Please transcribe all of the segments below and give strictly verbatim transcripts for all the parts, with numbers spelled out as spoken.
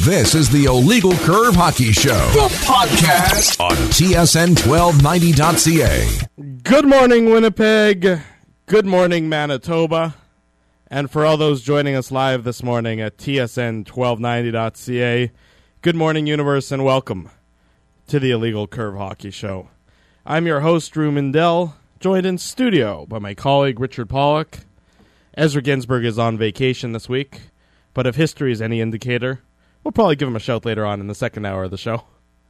This is the Illegal Curve Hockey Show, the podcast on T S N twelve ninety dot C A. Good morning, Winnipeg. Good morning, Manitoba. And for all those joining us live this morning at T S N twelve ninety dot C A, good morning, universe, and welcome to the Illegal Curve Hockey Show. I'm your host, Drew Mindell, joined in studio by my colleague, Richard Pollock. Ezra Ginsburg is on vacation this week, but if history is any indicator, we'll probably give him a shout later on in the second hour of the show.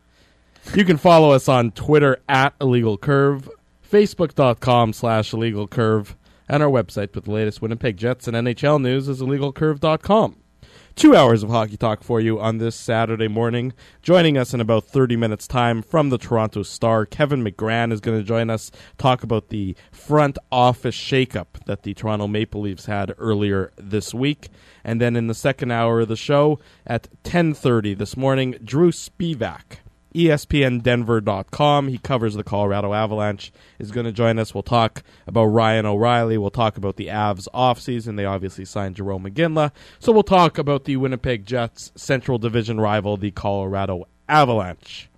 You can follow us on Twitter at Illegal Curve, Facebook.com slash Illegal Curve, and our website with the latest Winnipeg Jets and N H L news is illegal curve dot com. Two hours of hockey talk for you on this Saturday morning. Joining us in about thirty minutes' time from the Toronto Star, Kevin McGran is going to join us, talk about the front office shakeup that the Toronto Maple Leafs had earlier this week. And then in the second hour of the show at ten thirty this morning, Drew Spivak, E S P N Denver dot com. He covers the Colorado Avalanche, is going to join us. We'll talk about Ryan O'Reilly. We'll talk about the Avs offseason. They obviously signed Jerome McGinley. So we'll talk about the Winnipeg Jets' Central Division rival, the Colorado Avalanche.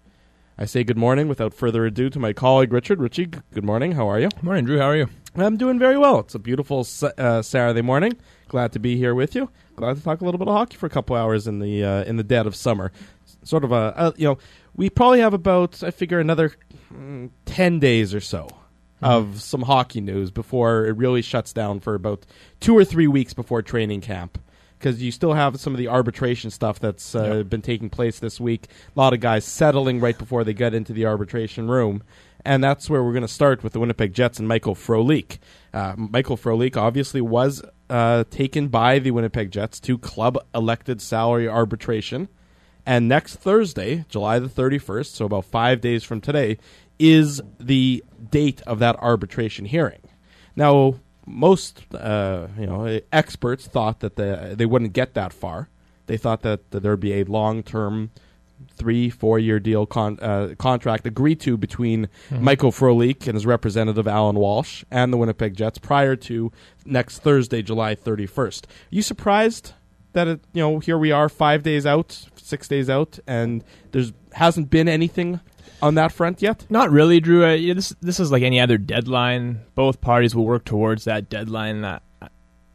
I say good morning without further ado to my colleague, Richard. Richie, good morning. How are you? Good morning, Drew. How are you? I'm doing very well. It's a beautiful uh, Saturday morning. Glad to be here with you. Glad to talk a little bit of hockey for a couple hours in the uh, in the dead of summer. Sort of a, uh, you know, we probably have about, I figure, another mm, ten days or so mm-hmm. of some hockey news before it really shuts down for about two or three weeks before training camp. Because you still have some of the arbitration stuff that's uh, yep. been taking place this week. A lot of guys settling right before they get into the arbitration room. And that's where we're going to start with the Winnipeg Jets and Michael Frolik. Uh, Michael Frolik obviously was uh, taken by the Winnipeg Jets to club-elected salary arbitration. And next Thursday, July the thirty-first, so about five days from today, is the date of that arbitration hearing. Now, most uh, you know experts thought that the, they wouldn't get that far. They thought that, that there would be a long-term, three, four-year deal con- uh, contract agreed to between mm-hmm. Michael Frolik and his representative, Alan Walsh, and the Winnipeg Jets prior to next Thursday, July thirty-first. Are you surprised that it, you know here we are five days out, six days out, and there's hasn't been anything on that front yet? Not really, Drew. Uh, yeah, this this is like any other deadline. Both parties will work towards that deadline. Uh, I,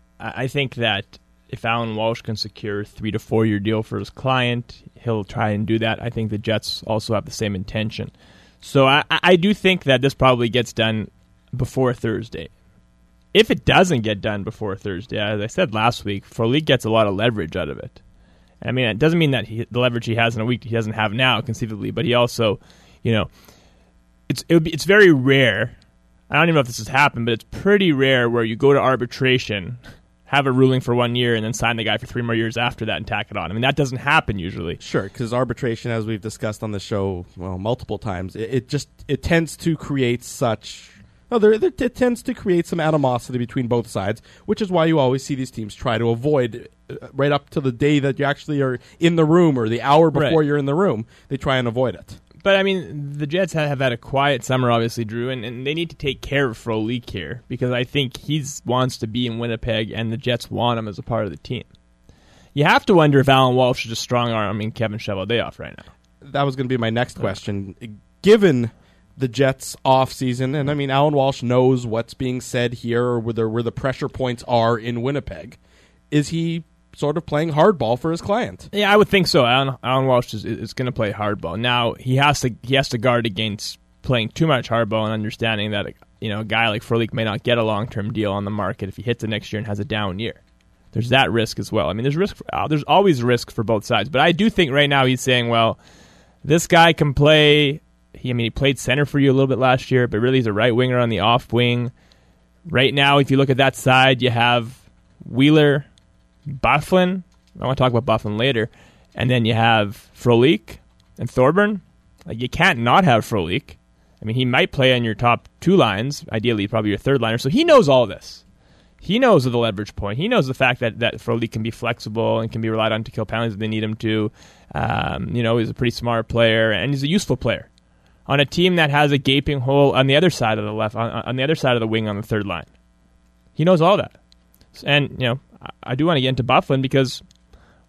I think that if Alan Walsh can secure a three to four year deal for his client, he'll try and do that. I think the Jets also have the same intention. So I, I do think that this probably gets done before Thursday. If it doesn't get done before Thursday, as I said last week, Frolik gets a lot of leverage out of it. I mean, it doesn't mean that he, the leverage he has in a week he doesn't have now, conceivably, but he also, you know, it's it would be, it's very rare. I don't even know if this has happened, but it's pretty rare where you go to arbitration, have a ruling for one year, and then sign the guy for three more years after that and tack it on. I mean, that doesn't happen usually. Sure, because arbitration, as we've discussed on the show, well, multiple times, it, it just it tends to create such. No, there, there it tends to create some animosity between both sides, which is why you always see these teams try to avoid uh, right up to the day that you actually are in the room or the hour before right. you're in the room. They try and avoid it. But, I mean, the Jets have had a quiet summer, obviously, Drew, and, and they need to take care of Frolik here because I think he wants to be in Winnipeg and the Jets want him as a part of the team. You have to wonder if Alan Walsh is just strong-arming Kevin Cheveldayoff right now. That was going to be my next question. Given the Jets off season, and I mean Alan Walsh knows what's being said here or where the, where the pressure points are in Winnipeg. Is he sort of playing hardball for his client? Yeah, I would think so. Alan, Alan Walsh is, is going to play hardball. Now he has to he has to guard against playing too much hardball and understanding that you know a guy like Frolik may not get a long term deal on the market if he hits it next year and has a down year. There's that risk as well. I mean, there's risk. For, uh, there's always risk for both sides. But I do think right now he's saying, well, this guy can play. He, I mean, he played center for you a little bit last year, but really he's a right winger on the off wing. Right now, if you look at that side, you have Wheeler, Byfuglien. I want to talk about Byfuglien later. And then you have Frolik and Thorburn. Like, you can't not have Frolik. I mean, he might play on your top two lines, ideally probably your third liner. So he knows all this. He knows of the leverage point. He knows the fact that, that Frolik can be flexible and can be relied on to kill penalties if they need him to. Um, you know, he's a pretty smart player, and he's a useful player on a team that has a gaping hole on the other side of the left, on, on the other side of the wing on the third line. He knows all that. And, you know, I, I do want to get into Byfuglien because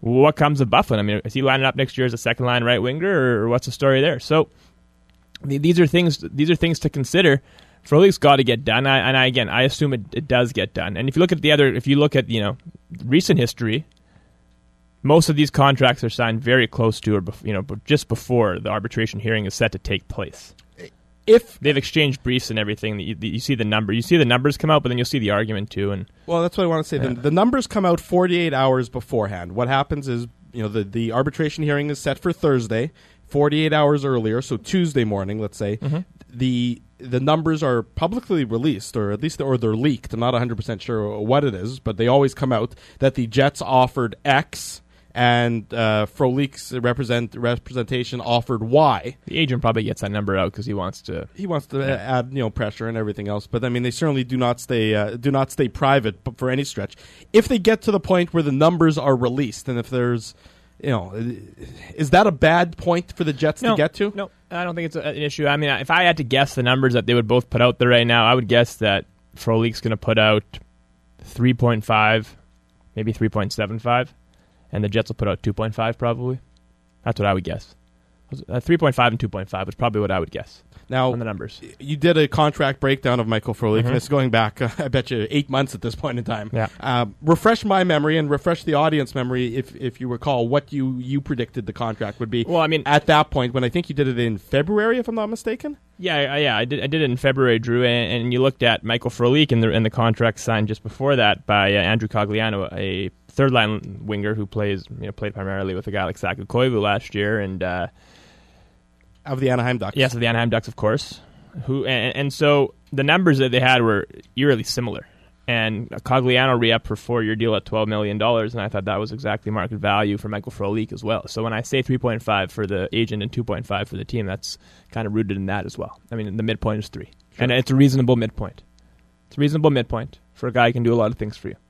what comes of Byfuglien? I mean, is he lining up next year as a second line right winger, or what's the story there? So these are things. These are things to consider. Frolik's got to get done, I, and I, again, I assume it, it does get done. And if you look at the other, if you look at you know recent history, most of these contracts are signed very close to, or you know, just before the arbitration hearing is set to take place. If they've exchanged briefs and everything, you, you see the number, you see the numbers come out, but then you'll see the argument too. And well, that's what I want to say. Yeah. The, the numbers come out forty-eight hours beforehand. What happens is, you know, the the arbitration hearing is set for Thursday, forty-eight hours earlier, so Tuesday morning, let's say. Mm-hmm. The the numbers are publicly released, or at least or they're leaked. I'm not one hundred percent sure what it is, but they always come out that the Jets offered X and uh, Frolik's represent representation offered Y. The agent probably gets that number out because he wants to he wants to yeah. add you know pressure and everything else. But I mean, they certainly do not stay uh, do not stay private for any stretch. If they get to the point where the numbers are released, and if there's you know, is that a bad point for the Jets no, to get to? No, I don't think it's a, an issue. I mean, if I had to guess the numbers that they would both put out there right now, I would guess that Frolik's going to put out three point five, maybe three point seven five, and the Jets will put out two point five probably. That's what I would guess. Uh, three point five and two point five was probably what I would guess. Now, on the numbers. You did a contract breakdown of Michael Frolik, mm-hmm. and it's going back, uh, I bet you, eight months at this point in time. Yeah. Uh, refresh my memory and refresh the audience memory, if if you recall, what you, you predicted the contract would be. Well, I mean, at that point, when I think you did it in February, if I'm not mistaken? Yeah, yeah, I did I did it in February, Drew, and, and you looked at Michael Frolik and the, and the contract signed just before that by uh, Andrew Cogliano, a third-line winger who plays you know played primarily with a guy like Saku Koivu last year, and uh, of the Anaheim Ducks. Yes, of the Anaheim Ducks, of course. Who and, and so the numbers that they had were eerily similar. And Cogliano re-upped for a four-year deal at twelve million dollars, and I thought that was exactly market value for Michael Frolik as well. So when I say three point five for the agent and two point five for the team, that's kind of rooted in that as well. I mean, the midpoint is three. Sure. And it's a reasonable midpoint. It's a reasonable midpoint for a guy who can do a lot of things for you.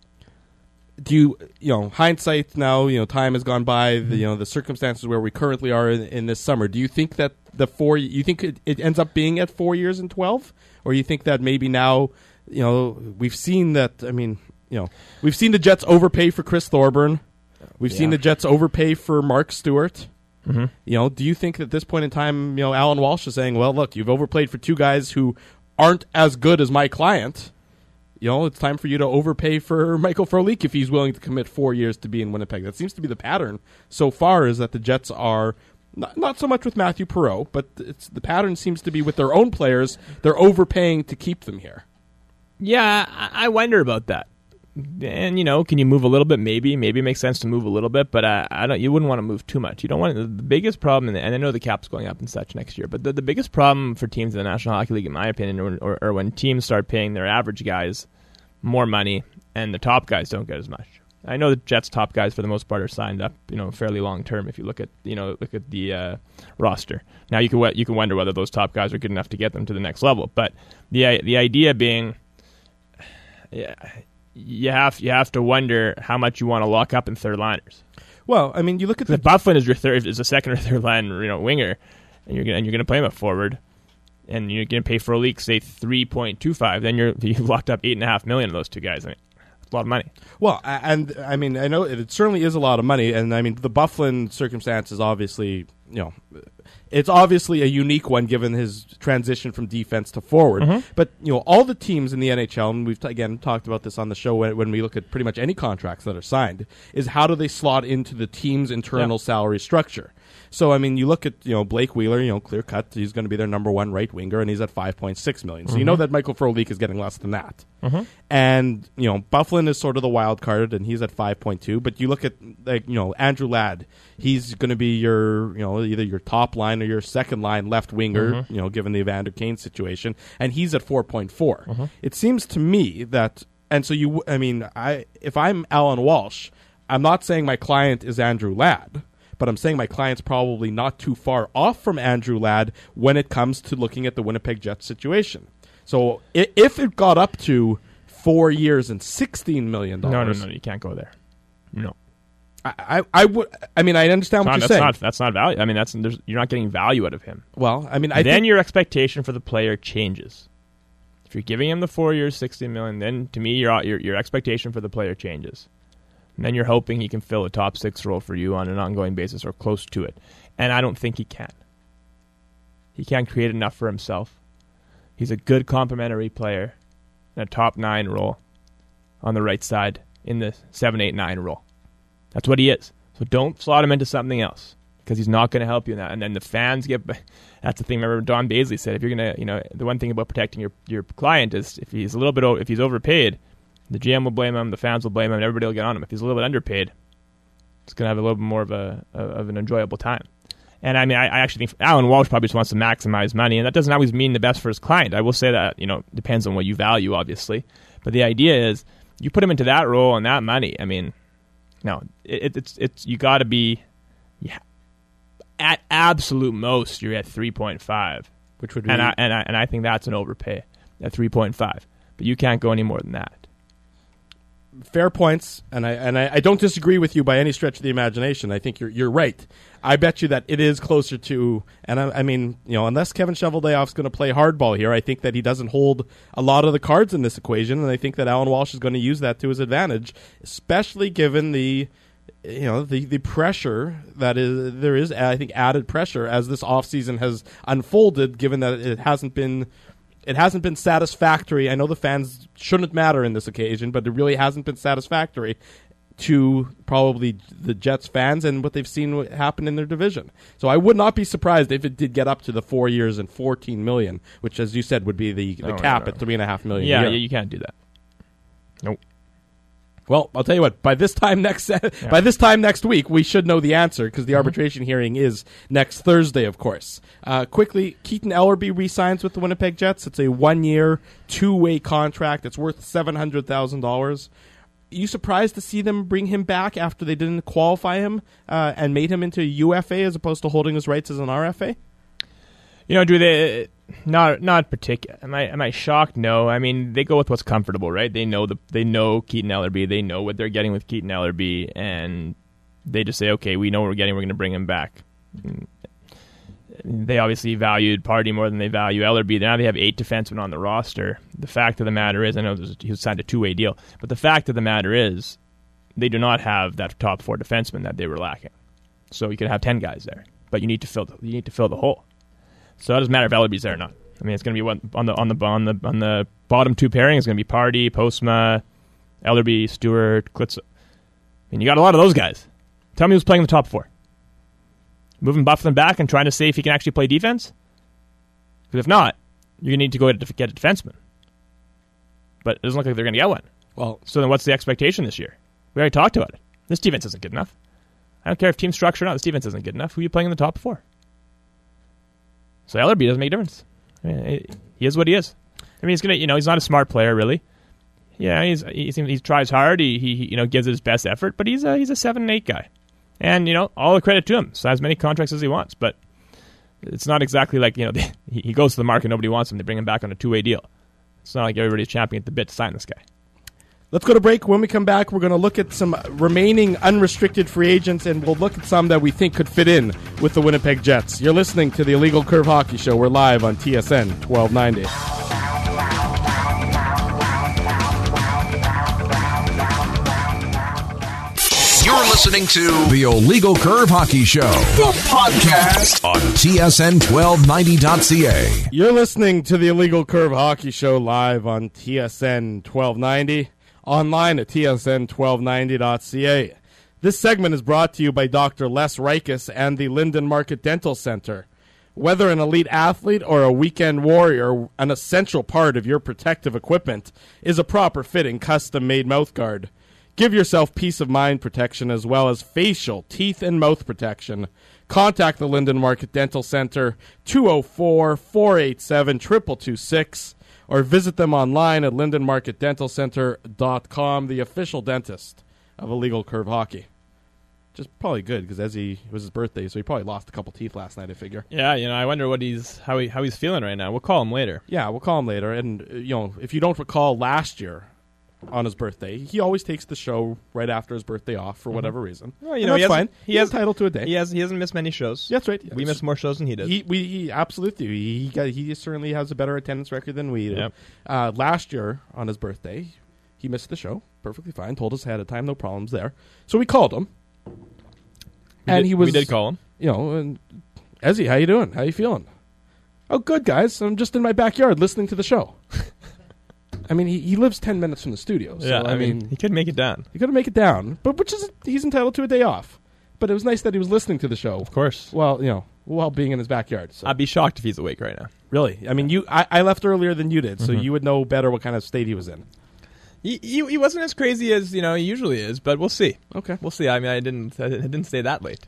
Do you, you know, hindsight now, you know, time has gone by, the, you know, the circumstances where we currently are in, in this summer, do you think that the four, you think it, it ends up being at four years and twelve? Or you think that maybe now, you know, we've seen that, I mean, you know, we've seen the Jets overpay for Chris Thorburn. We've yeah. seen the Jets overpay for Mark Stewart. Mm-hmm. You know, do you think at this point in time, you know, Alan Walsh is saying, well, look, you've overplayed for two guys who aren't as good as my client. You know, it's time for you to overpay for Michael Frolik if he's willing to commit four years to be in Winnipeg. That seems to be the pattern so far, is that the Jets are, not, not so much with Matthew Perreault, but it's the pattern seems to be with their own players. They're overpaying to keep them here. Yeah, I wonder about that. And, you know, can you move a little bit? Maybe. Maybe it makes sense to move a little bit, but I, I don't. You wouldn't want to move too much. You don't want to, the biggest problem, and I know the cap's going up and such next year, but the, the biggest problem for teams in the National Hockey League, in my opinion, or, or, or when teams start paying their average guys more money and the top guys don't get as much. I know the Jets' top guys for the most part are signed up, you know, fairly long term. If you look at, you know, look at the uh, roster. Now you can you can wonder whether those top guys are good enough to get them to the next level. But the the idea being, yeah, you have you have to wonder how much you want to lock up in third liners. Well, I mean, you look at the if Byfuglien is your third is a second or third line, you know, winger, and you're gonna and you're gonna play him at forward, and you're gonna pay Frolik say three point two five, then you're you've locked up eight and a half million of those two guys. I mean, a lot of money. Well, and I mean, I know it, it certainly is a lot of money, and I mean, the Byfuglien circumstance is obviously, you know, it's obviously a unique one given his transition from defense to forward. Mm-hmm. But, you know, all the teams in the N H L, and we've, t- again, talked about this on the show when, when we look at pretty much any contracts that are signed, is how do they slot into the team's internal yeah. salary structure. So, I mean, you look at, you know, Blake Wheeler, you know, clear cut, he's going to be their number one right winger, and he's at five point six million dollars. So mm-hmm. you know that Michael Frolik is getting less than that. Mm-hmm. And, you know, Byfuglien is sort of the wild card, and he's at five point two. But you look at, like, you know, Andrew Ladd, he's going to be your, you know, either your top line or your second line left winger, mm-hmm. you know, given the Evander Kane situation, and he's at four point four. Mm-hmm. It seems to me that, and so you, I mean, I if I'm Alan Walsh, I'm not saying my client is Andrew Ladd, but I'm saying my client's probably not too far off from Andrew Ladd when it comes to looking at the Winnipeg Jets situation. So if it got up to four years and sixteen million dollars... No, no, no, you can't go there. No. I, I, I would. I mean, I understand what not, you're that's saying. Not, that's not value. I mean, that's there's, you're not getting value out of him. Well, I mean, I then think your expectation for the player changes. If you're giving him the four years, sixteen million, then to me, your your your expectation for the player changes. And then you're hoping he can fill a top six role for you on an ongoing basis or close to it. And I don't think he can. He can't create enough for himself. He's a good complementary player in a top nine role on the right side in the seven eight nine role. That's what he is. So don't slot him into something else because he's not going to help you in that. And then the fans get... That's the thing. Remember, Don Baisley said, if you're going to, you know, the one thing about protecting your, your client is if he's a little bit, if he's overpaid, the G M will blame him, the fans will blame him, and everybody will get on him. If he's a little bit underpaid, it's going to have a little bit more of a of an enjoyable time. And I mean, I, I actually think Alan Walsh probably just wants to maximize money, and that doesn't always mean the best for his client. I will say that, you know, depends on what you value, obviously. But the idea is, you put him into that role and that money. I mean, no, it, it's it's you got to be, yeah, at absolute most you're at three point five, which would be, and I and I and I think that's an overpay at three point five. But you can't go any more than that. Fair points, and I and I, I don't disagree with you by any stretch of the imagination. I think you're you're right. I bet you that it is closer to, and I, I mean, you know, unless Kevin Cheveldayoff's going to play hardball here, I think that he doesn't hold a lot of the cards in this equation, and I think that Alan Walsh is going to use that to his advantage, especially given the, you know, the, the pressure that is there is, I think, added pressure as this offseason has unfolded, given that it hasn't been. It hasn't been satisfactory. I know the fans shouldn't matter in this occasion, but it really hasn't been satisfactory to probably the Jets fans and what they've seen happen in their division. So I would not be surprised if it did get up to the four years and fourteen million, which, as you said, would be the, the no, cap no, no. at three and a half million. Yeah, a year. yeah, you can't do that. Nope. Well, I'll tell you what. By this time next, yeah. by this time next week, we should know the answer because the mm-hmm. arbitration hearing is next Thursday, of course. Uh, quickly, Keaton Ellerby re-signs with the Winnipeg Jets. It's a one-year, two-way contract. It's worth seven hundred thousand dollars. Are you surprised to see them bring him back after they didn't qualify him uh, and made him into a U F A as opposed to holding his rights as an R F A? You know, do they? Not, not particular. Am I, am I shocked? No. I mean, they go with what's comfortable, right? They know the, they know Keaton Ellerby. They know what they're getting with Keaton Ellerby, and they just say, okay, we know what we're getting. We're going to bring him back. They obviously valued Party more than they value Ellerby. Now they have eight defensemen on the roster. The fact of the matter is, I know he was signed a two-way deal, but the fact of the matter is, they do not have that top four defenseman that they were lacking. So you could have ten guys there, but you need to fill the, you need to fill the hole. So it doesn't matter if Ellerby's there or not. I mean, it's going to be what on the on the on the on the bottom two pairing is going to be Party, Postma, Ellerby, Stewart, Klitschko. I mean, you got a lot of those guys. Tell me who's playing the top four. Moving Bufflin back and trying to see if he can actually play defense? Because if not, you're going to need to go get a defenseman. But it doesn't look like they're going to get one. Well, so then what's the expectation this year? We already talked about it. This defense isn't good enough. I don't care if team structure or not. This defense isn't good enough. Who are you playing in the top four? So Ellerby doesn't make a difference. I mean, he is what he is. I mean, he's gonna, you know, he's not a smart player, really. Yeah, he's he, he tries hard. He, he you know gives it his best effort, but he's a he's a seven and eight guy. And, you know, all the credit to him. So has many contracts as he wants. But it's not exactly like, you know, they, he goes to the market, nobody wants him. They bring him back on a two-way deal. It's not like everybody's champing at the bit to sign this guy. Let's go to break. When we come back, we're going to look at some remaining unrestricted free agents, and we'll look at some that we think could fit in with the Winnipeg Jets. You're listening to the Illegal Curve Hockey Show. We're live on T S N twelve ninety. You're listening to the Illegal Curve Hockey Show, the podcast on T S N twelve ninety dot C A. You're listening to the Illegal Curve Hockey Show live on T S N twelve ninety, online at T S N twelve ninety dot C A. This segment is brought to you by Doctor Les Rikus and the Linden Market Dental Center. Whether an elite athlete or a weekend warrior, an essential part of your protective equipment is a proper fitting, custom-made mouthguard. Give yourself peace of mind protection as well as facial, teeth, and mouth protection. Contact the Linden Market Dental Center, two oh four, four eight seven, two two two six, or visit them online at linden market dental center dot com, the official dentist of Illegal Curve Hockey. Just probably good because as he it was his birthday, so he probably lost a couple teeth last night, I figure. Yeah, you know, I wonder what he's how he how he's feeling right now. We'll call him later. Yeah, we'll call him later. And uh, you know, if you don't recall last year, on his birthday, he always takes the show right after his birthday off for mm-hmm. whatever reason. Well, you know, that's he fine. He He's has, entitled to a day. He has. He hasn't missed many shows. That's right. We missed more shows than he did. He, we, he absolutely. He got, he certainly has a better attendance record than we do. Yep. Uh, last year on his birthday, he missed the show. perfectly fine. Told us ahead of time, no problems there. So we called him, we and did, he was. We did call him. You know, and Ezzy, how you doing? How you feeling? Oh, good, guys. I'm just in my backyard listening to the show. I mean, he, he lives ten minutes from the studio. So, Yeah, I, I mean, mean, he could make it down. he couldn't make it down, but which is he's entitled to a day off. But it was nice that he was listening to the show. Of course. Well, you know, while being in his backyard. So. I'd be shocked if he's awake right now. Really? I mean, you. I, I left earlier than you did, so Mhm. you would know better what kind of state he was in. He, he he wasn't as crazy as you know he usually is, but we'll see. Okay. We'll see. I mean, I didn't I didn't stay that late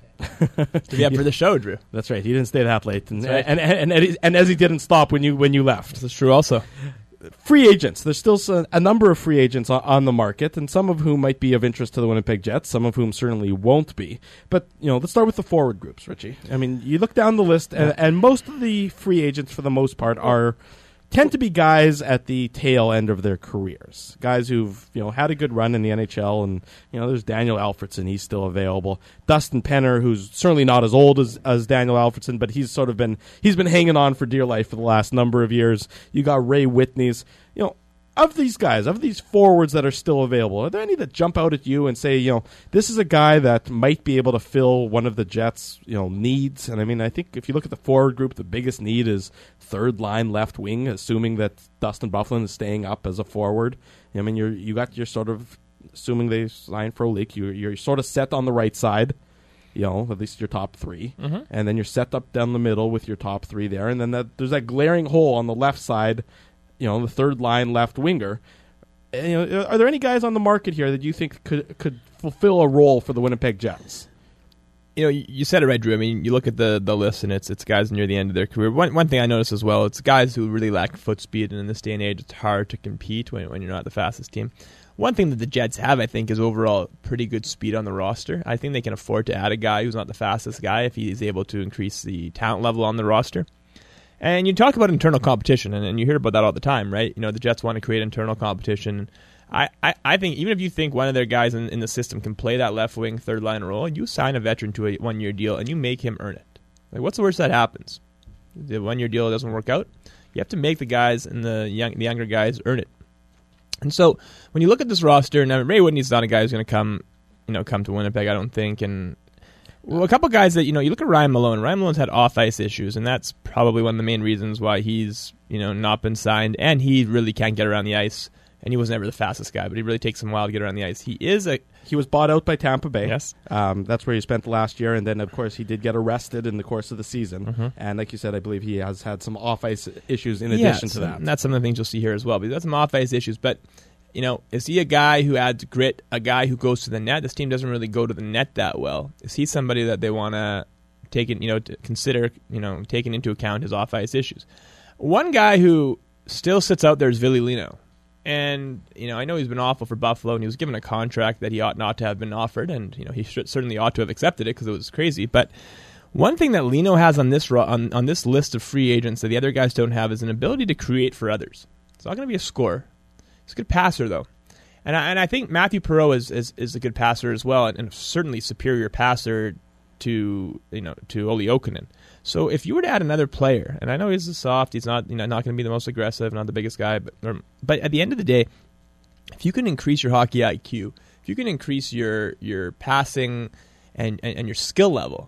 to be up for the show, Drew. That's right. He didn't stay that late, and That's right. and, and, and, and, and as he didn't stop when you when you left. This is true. Also, Free agents. There's still s- a number of free agents on, on the market, and some of whom might be of interest to the Winnipeg Jets, some of whom certainly won't be. But, you know, let's start with the forward groups, Richie. I mean, you look down the list, and, and most of the free agents, for the most part, are tend to be guys at the tail end of their careers. Guys who've, you know, had a good run in the N H L, and, you know, there's Daniel Alfredson, he's still available. Dustin Penner, who's certainly not as old as, as Daniel Alfredson, but he's sort of been, he's been hanging on for dear life for the last number of years. You got Ray Whitney's, you know, of these guys, of these forwards that are still available, are there any that jump out at you and say, you know, this is a guy that might be able to fill one of the Jets', you know, needs? And I mean, I think if you look at the forward group, the biggest need is third line left wing, assuming that Dustin Byfuglien is staying up as a forward. I mean, you're you got your sort of, assuming they sign Frolik, you you're sort of set on the right side. You know, at least your top three, mm-hmm. and then you're set up down the middle with your top three there, and then that, there's that glaring hole on the left side. You know, the third line left winger. And, you know, are there any guys on the market here that you think could could fulfill a role for the Winnipeg Jets? You know, you you said it right, Drew. I mean, you look at the, the list, and it's it's guys near the end of their career. One one thing I noticed as well, it's guys who really lack foot speed, and in this day and age, it's hard to compete when when you're not the fastest team. One thing that the Jets have, I think, is overall pretty good speed on the roster. I think they can afford to add a guy who's not the fastest guy if he's able to increase the talent level on the roster. And you talk about internal competition, and, and you hear about that all the time, right? You know, the Jets want to create internal competition. I, I, I think even if you think one of their guys in, in the system can play that left wing, third line role, you sign a veteran to a one year deal and you make him earn it. Like, what's the worst that happens? The one year deal doesn't work out. You have to make the guys and the young, the younger guys earn it. And so when you look at this roster, now Ray Whitney's not a guy who's going to come, you know, come to Winnipeg, I don't think, and. Well, a couple guys that, you know, you look at Ryan Malone. Ryan Malone's had off-ice issues, and that's probably one of the main reasons why he's, you know, not been signed, and he really can't get around the ice, and he was never the fastest guy, but he really takes him a while to get around the ice. He is a... He was bought out by Tampa Bay. Yes. Um, that's where he spent the last year, and then, of course, he did get arrested in the course of the season, mm-hmm. and like you said, I believe he has had some off-ice issues in yes, addition to that. And that's some of the things you'll see here as well, but he's got some off-ice issues, but... You know, is he a guy who adds grit, a guy who goes to the net? This team doesn't really go to the net that well. Is he somebody that they want to take it, you know, to consider, you know, taking into account his off-ice issues? One guy who still sits out there is Ville Lino. And, you know, I know he's been awful for Buffalo, and he was given a contract that he ought not to have been offered, and, you know, he should, certainly ought to have accepted it because it was crazy. But one thing that Lino has on this on, on this list of free agents that the other guys don't have is an ability to create for others. It's not going to be a scorer. He's a good passer, though. And I, and I think Matthew Perreault is, is, is a good passer as well, and, and certainly superior passer to, you know, to Olli Jokinen. So if you were to add another player, and I know he's a soft, he's not, you know, not going to be the most aggressive, not the biggest guy, but or, but at the end of the day, if you can increase your hockey I Q, if you can increase your your passing and, and, and your skill level,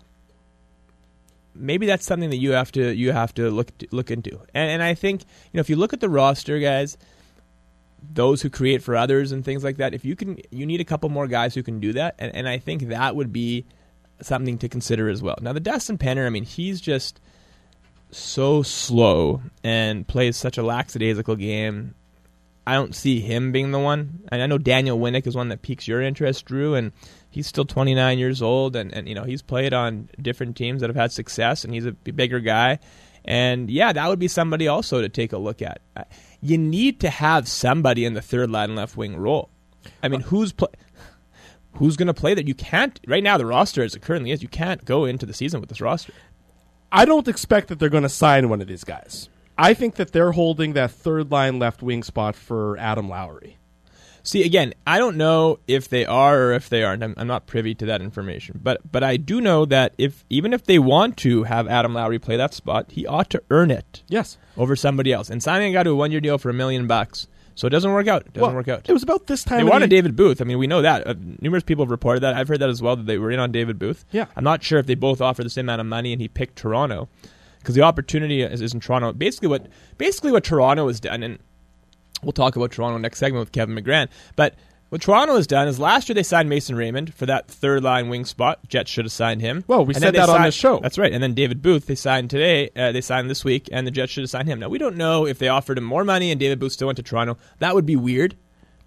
maybe that's something that you have to you have to look look into. And and I think, you know, if you look at the roster, guys, those who create for others and things like that, if you can, you need a couple more guys who can do that, and, and I think that would be something to consider as well. Now, the Dustin Penner, I mean, he's just so slow and plays such a lackadaisical game. I don't see him being the one. And I know Daniel Winnick is one that piques your interest, Drew, and he's still twenty-nine years old, and, and you know, he's played on different teams that have had success, and he's a bigger guy. And, yeah, that would be somebody also to take a look at. You need to have somebody in the third line left wing role. I mean, who's play, who's going to play that? You can't, right now, the roster as it currently is, you can't go into the season with this roster. I don't expect that they're going to sign one of these guys. I think that they're holding that third line left wing spot for Adam Lowry. See, again, I don't know if they are or if they aren't. I'm, I'm not privy to that information. But but I do know that if even if they want to have Adam Lowry play that spot, he ought to earn it. Yes. Over somebody else. And signing a guy to a one-year deal for a million bucks So it doesn't work out. It doesn't well, work out. It was about this time. They in wanted the, David Booth. I mean, we know that. Uh, numerous people have reported that. I've heard that as well, that they were in on David Booth. Yeah. I'm not sure if they both offer the same amount of money and he picked Toronto because the opportunity is, is in Toronto. Basically what basically what Toronto has done, and we'll talk about Toronto next segment with Kevin McGran, but what Toronto has done is last year they signed Mason Raymond for that third line wing spot. Jets should have signed him. Well, we and said then that signed, on the show. That's right. And then David Booth they signed today. Uh, they signed this week, and the Jets should have signed him. Now we don't know if they offered him more money and David Booth still went to Toronto. That would be weird.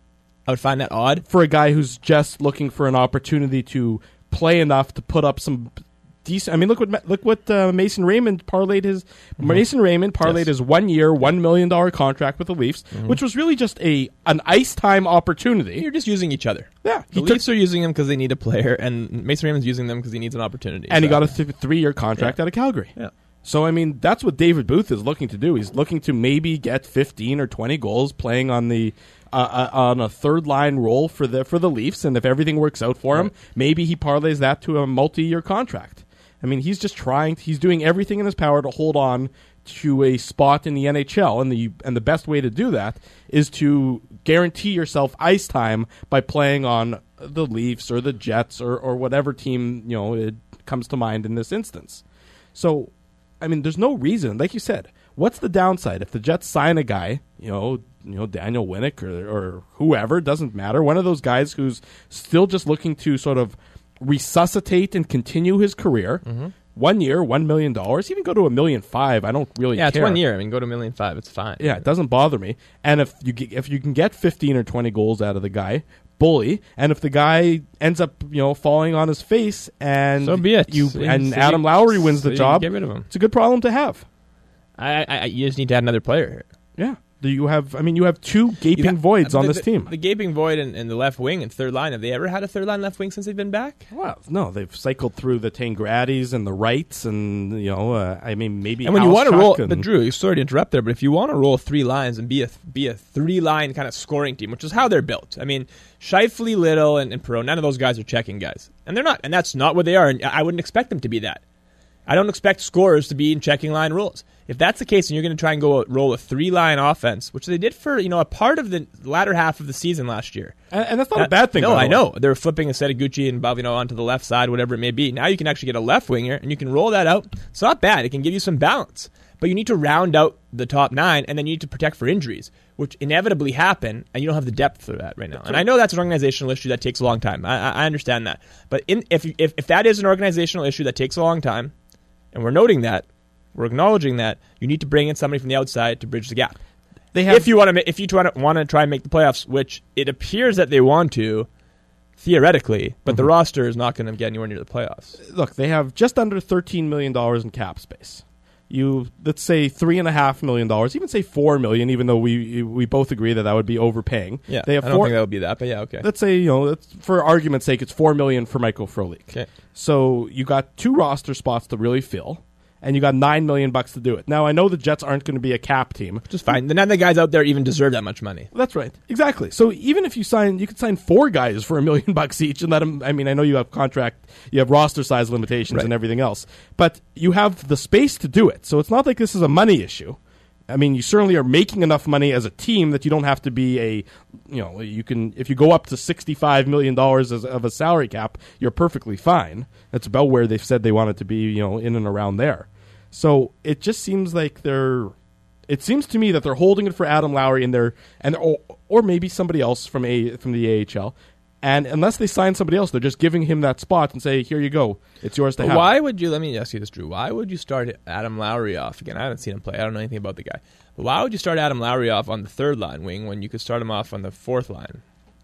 I would find that odd for a guy who's just looking for an opportunity to play enough to put up some decent. I mean, look what look what uh, Mason Raymond parlayed his. Mm-hmm. Mason Raymond parlayed yes. his one year, one million dollar contract with the Leafs, mm-hmm. which was really just a an ice time opportunity. You're just using each other. Yeah, the Leafs took, are using him because they need a player, and Mason Raymond's using them because he needs an opportunity. And so. he got a th- three year contract yeah. out of Calgary. Yeah. So, I mean, that's what David Booth is looking to do. He's looking to maybe get fifteen or twenty goals playing on the uh, uh, on a third line role for the for the Leafs, and if everything works out for him, right. maybe he parlays that to a multi year contract. I mean, he's just trying. He's doing everything in his power to hold on to a spot in the N H L, and the and the best way to do that is to guarantee yourself ice time by playing on the Leafs or the Jets or or whatever team you know it comes to mind in this instance. So, I mean, there's no reason, like you said. What's the downside if the Jets sign a guy, you know, you know, Daniel Winnick or or whoever, doesn't matter, one of those guys who's still just looking to sort of resuscitate and continue his career. Mm-hmm. One year, one million dollars, even go to a million five. I don't really yeah, care. Yeah, it's one year. I mean, go to a million five. It's fine. Yeah, it doesn't bother me. And if you get, if you can get fifteen or twenty goals out of the guy, bully. And if the guy ends up, you know, falling on his face, and so be it. You so and so Adam you, Lowry wins so the job. Get rid of him. It's a good problem to have. I, I, you just need to add another player here. Yeah. Do you have? I mean, you have two gaping have, voids the, on this the, team. The gaping void in, in the left wing and third line. Have they ever had a third line left wing since they've been back? Well, no. They've cycled through the Tangradis and the Wrights, and you know, uh, I mean, maybe. And when you want to roll, and, but Drew, sorry to interrupt there, but if you want to roll three lines and be a be a three line kind of scoring team, which is how they're built. I mean, Scheifele, Little, and, and Perreault, none of those guys are checking guys, and they're not, and that's not what they are. And I wouldn't expect them to be that. I don't expect scorers to be in checking line roles. If that's the case, and you're going to try and go roll a three-line offense, which they did for you know a part of the latter half of the season last year, and, and that's not that, a bad thing. No, I know they were flipping a set of Gucci and you know onto the left side, whatever it may be. Now you can actually get a left winger, and you can roll that out. It's not bad. It can give you some balance, but you need to round out the top nine, and then you need to protect for injuries, which inevitably happen, and you don't have the depth for that right now. And I know that's an organizational issue that takes a long time. I, I understand that, but in, if, if if that is an organizational issue that takes a long time, and we're noting that. We're acknowledging that you need to bring in somebody from the outside to bridge the gap. They have, if you want to, if you want to try and make the playoffs, which it appears that they want to, theoretically, but mm-hmm. the roster is not going to get anywhere near the playoffs. Look, they have just under thirteen million dollars in cap space. You let's say three and a half million dollars, even say four million, even though we we both agree that that would be overpaying. Yeah, they have I don't four, think that would be that, but yeah, okay. Let's say you know, for argument's sake, it's four million for Michael Frolik. Okay, so you got two roster spots to really fill. And you got nine million bucks to do it. Now I know the Jets aren't going to be a cap team, just fine. None of the guys out there even deserve that much money. That's right, exactly. So even if you sign, you could sign four guys for a million bucks each, and let them. I mean, I know you have contract, you have roster size limitations right. and everything else, but you have the space to do it. So it's not like this is a money issue. I mean, you certainly are making enough money as a team that you don't have to be a, you know, you can, if you go up to sixty-five million dollars as, of a salary cap, you're perfectly fine. That's about where they've said they want it to be, you know, in and around there. So it just seems like they're, it seems to me that they're holding it for Adam Lowry and they're, and or, or maybe somebody else from a from the A H L. And unless they sign somebody else, they're just giving him that spot and say, here you go. It's yours to but have. Why would you, let me ask you this, Drew. Why would you start Adam Lowry off? Again, I haven't seen him play. I don't know anything about the guy. But why would you start Adam Lowry off on the third line wing when you could start him off on the fourth line?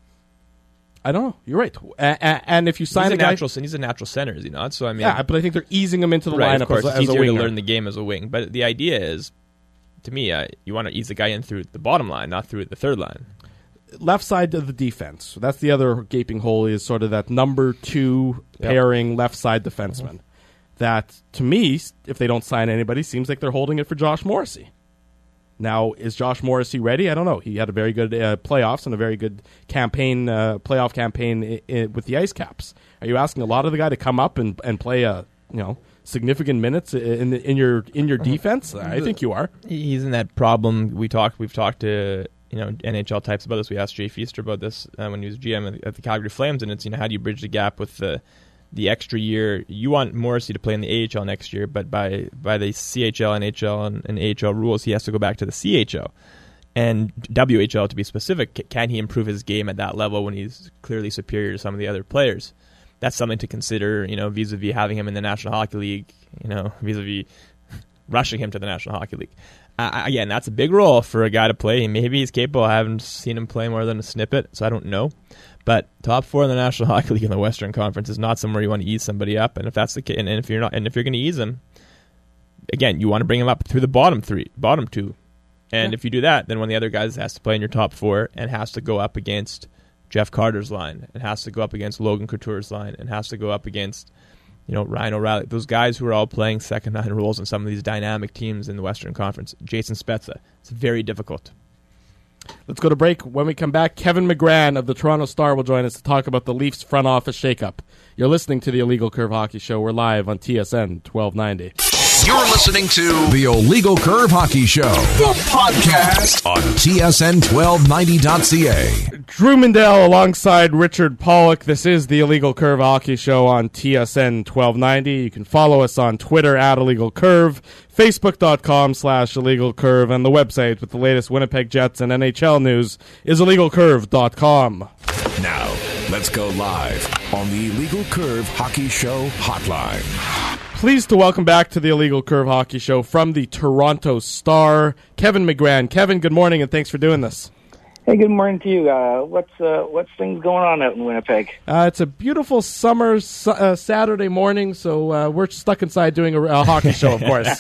I don't know. You're right. A- a- and if you sign he's a, a guy, natural, he's a natural center, is he not? So I mean, yeah, but I think they're easing him into the right, lineup of course, as, it's as easier a winger. to learn the game as a wing. But the idea is, to me, uh, you want to ease the guy in through the bottom line, not through the third line. Left side of the defense. So that's the other gaping hole, is sort of that number two yep. pairing left side defenseman. Mm-hmm. That, to me, if they don't sign anybody, seems like they're holding it for Josh Morrissey. Now, is Josh Morrissey ready? I don't know. He had a very good uh, playoffs and a very good campaign, uh, playoff campaign I- I- with the Ice Caps. Are you asking a lot of the guy to come up and, and play a you know significant minutes in in your in your defense? I think you are. He's in that problem we talked. We've talked to you know, N H L types about this. We asked Jay Feaster about this uh, when he was G M at, at the Calgary Flames, and it's, you know, how do you bridge the gap with the the extra year? You want Morrissey to play in the A H L next year, but by by the C H L, N H L, and, and A H L rules, he has to go back to the C H L and W H L to be specific. Can he improve his game at that level when he's clearly superior to some of the other players? That's something to consider, you know, vis-a-vis having him in the National Hockey League, you know, vis-a-vis rushing him to the National Hockey League. Uh, again, that's a big role for a guy to play. Maybe he's capable. I haven't seen him play more than a snippet, so I don't know. But top four in the National Hockey League in the Western Conference is not somewhere you want to ease somebody up. And if that's the case, and if you're not, and if you're going to ease him, again, you want to bring him up through the bottom three, bottom two. And yeah. if you do that, then one of the other guys has to play in your top four and has to go up against Jeff Carter's line, and has to go up against Logan Couture's line, and has to go up against, you know, Ryan O'Reilly. Those guys who are all playing second line roles in some of these dynamic teams in the Western Conference. Jason Spezza. It's very difficult. Let's go to break. When we come back, Kevin McGran of the Toronto Star will join us to talk about the Leafs front office shakeup. You're listening to the Illegal Curve Hockey Show. We're live on T S N twelve ninety. You're listening to the Illegal Curve Hockey Show, the podcast on T S N twelve ninety dot C A. Drew Mindell alongside Richard Pollock. This is the Illegal Curve Hockey Show on T S N twelve ninety. You can follow us on Twitter at Illegal Curve, Facebook.com slash Illegal Curve, and the website with the latest Winnipeg Jets and N H L news is illegal curve dot com. Now, let's go live on the Illegal Curve Hockey Show hotline. Pleased to welcome back to the Illegal Curve Hockey Show from the Toronto Star, Kevin McGran. Kevin, good morning, and thanks for doing this. Hey, good morning to you. Uh, what's uh, what's things going on out in Winnipeg? Uh, it's a beautiful summer uh, Saturday morning, so uh, we're stuck inside doing a, a hockey show, of course.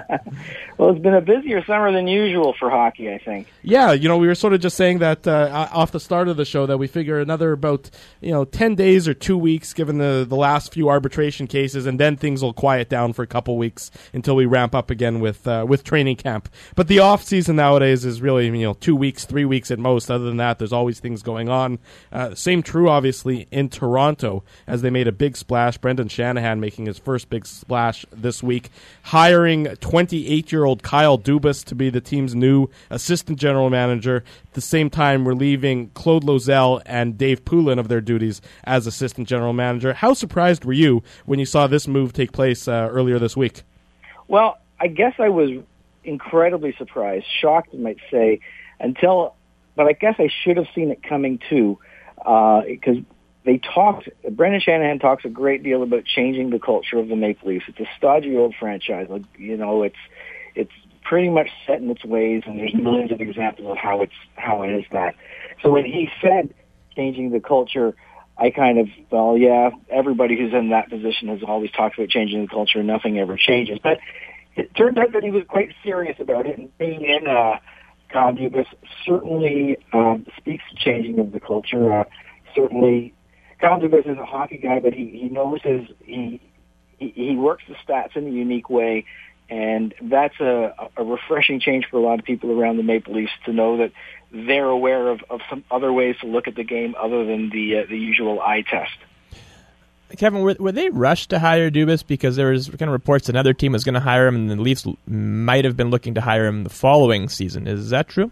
Well, it's been a busier summer than usual for hockey, I think. Yeah, you know, we were sort of just saying that uh, off the start of the show that we figure another about, you know, ten days or two weeks, given the, the last few arbitration cases, and then things will quiet down for a couple weeks until we ramp up again with uh, with training camp. But the off season nowadays is really, you know, two weeks, three weeks at most. Other than that, there's always things going on. Uh, same true, obviously, in Toronto, as they made a big splash. Brendan Shanahan making his first big splash this week, hiring twenty-eight-year-old Kyle Dubas to be the team's new assistant general manager. At the same time, relieving Claude Lozelle and Dave Poulin of their duties as assistant general manager. How surprised were you when you saw this move take place uh, earlier this week? Well, I guess I was incredibly surprised, shocked, I might say, until... But I guess I should have seen it coming too, because uh, they talked. Brendan Shanahan talks a great deal about changing the culture of the Maple Leafs. It's a stodgy old franchise. Like, you know, it's it's pretty much set in its ways, and there's millions of examples of how it's how it is that. So when he said changing the culture, I kind of, well, yeah, everybody who's in that position has always talked about changing the culture, and nothing ever changes. But it turned out that he was quite serious about it, and being in. Uh, Kyle Dubas certainly um, speaks to changing of the culture. Uh, certainly, Kyle Dubas is a hockey guy, but he, he knows his he, he he works the stats in a unique way, and that's a, a refreshing change for a lot of people around the Maple Leafs to know that they're aware of, of some other ways to look at the game other than the uh, the usual eye test. Kevin, were, were they rushed to hire Dubas because there was kind of reports another team was going to hire him, and the Leafs might have been looking to hire him the following season? Is that true?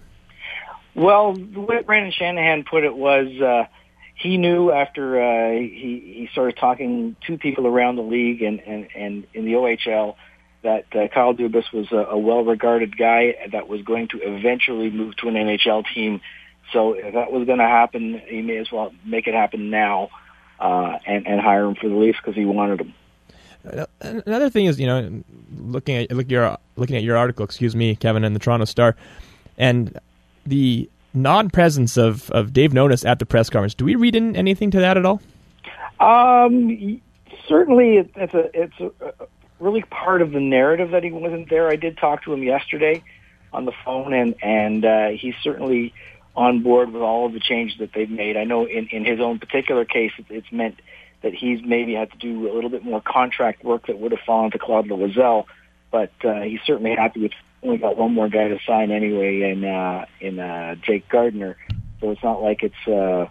Well, the way Brendan Shanahan put it was uh, he knew after uh, he he started talking to people around the league and, and, and in the O H L that uh, Kyle Dubas was a, a well-regarded guy that was going to eventually move to an N H L team. So if that was going to happen, he may as well make it happen now. Uh, and, and hire him for the Leafs because he wanted him. Another thing is, you know, looking at look your looking at your article, excuse me, Kevin, in the Toronto Star, and the non-presence of, of Dave Nonis at the press conference. Do we read in anything to that at all? Um, certainly, it, it's a it's a, a really part of the narrative that he wasn't there. I did talk to him yesterday on the phone, and and uh, he's certainly on board with all of the changes that they've made. I know in, in his own particular case, it's meant that he's maybe had to do a little bit more contract work that would have fallen to Claude Lozelle, but uh, he's certainly happy with only got one more guy to sign anyway in uh, in uh, Jake Gardiner, so it's not like it's uh,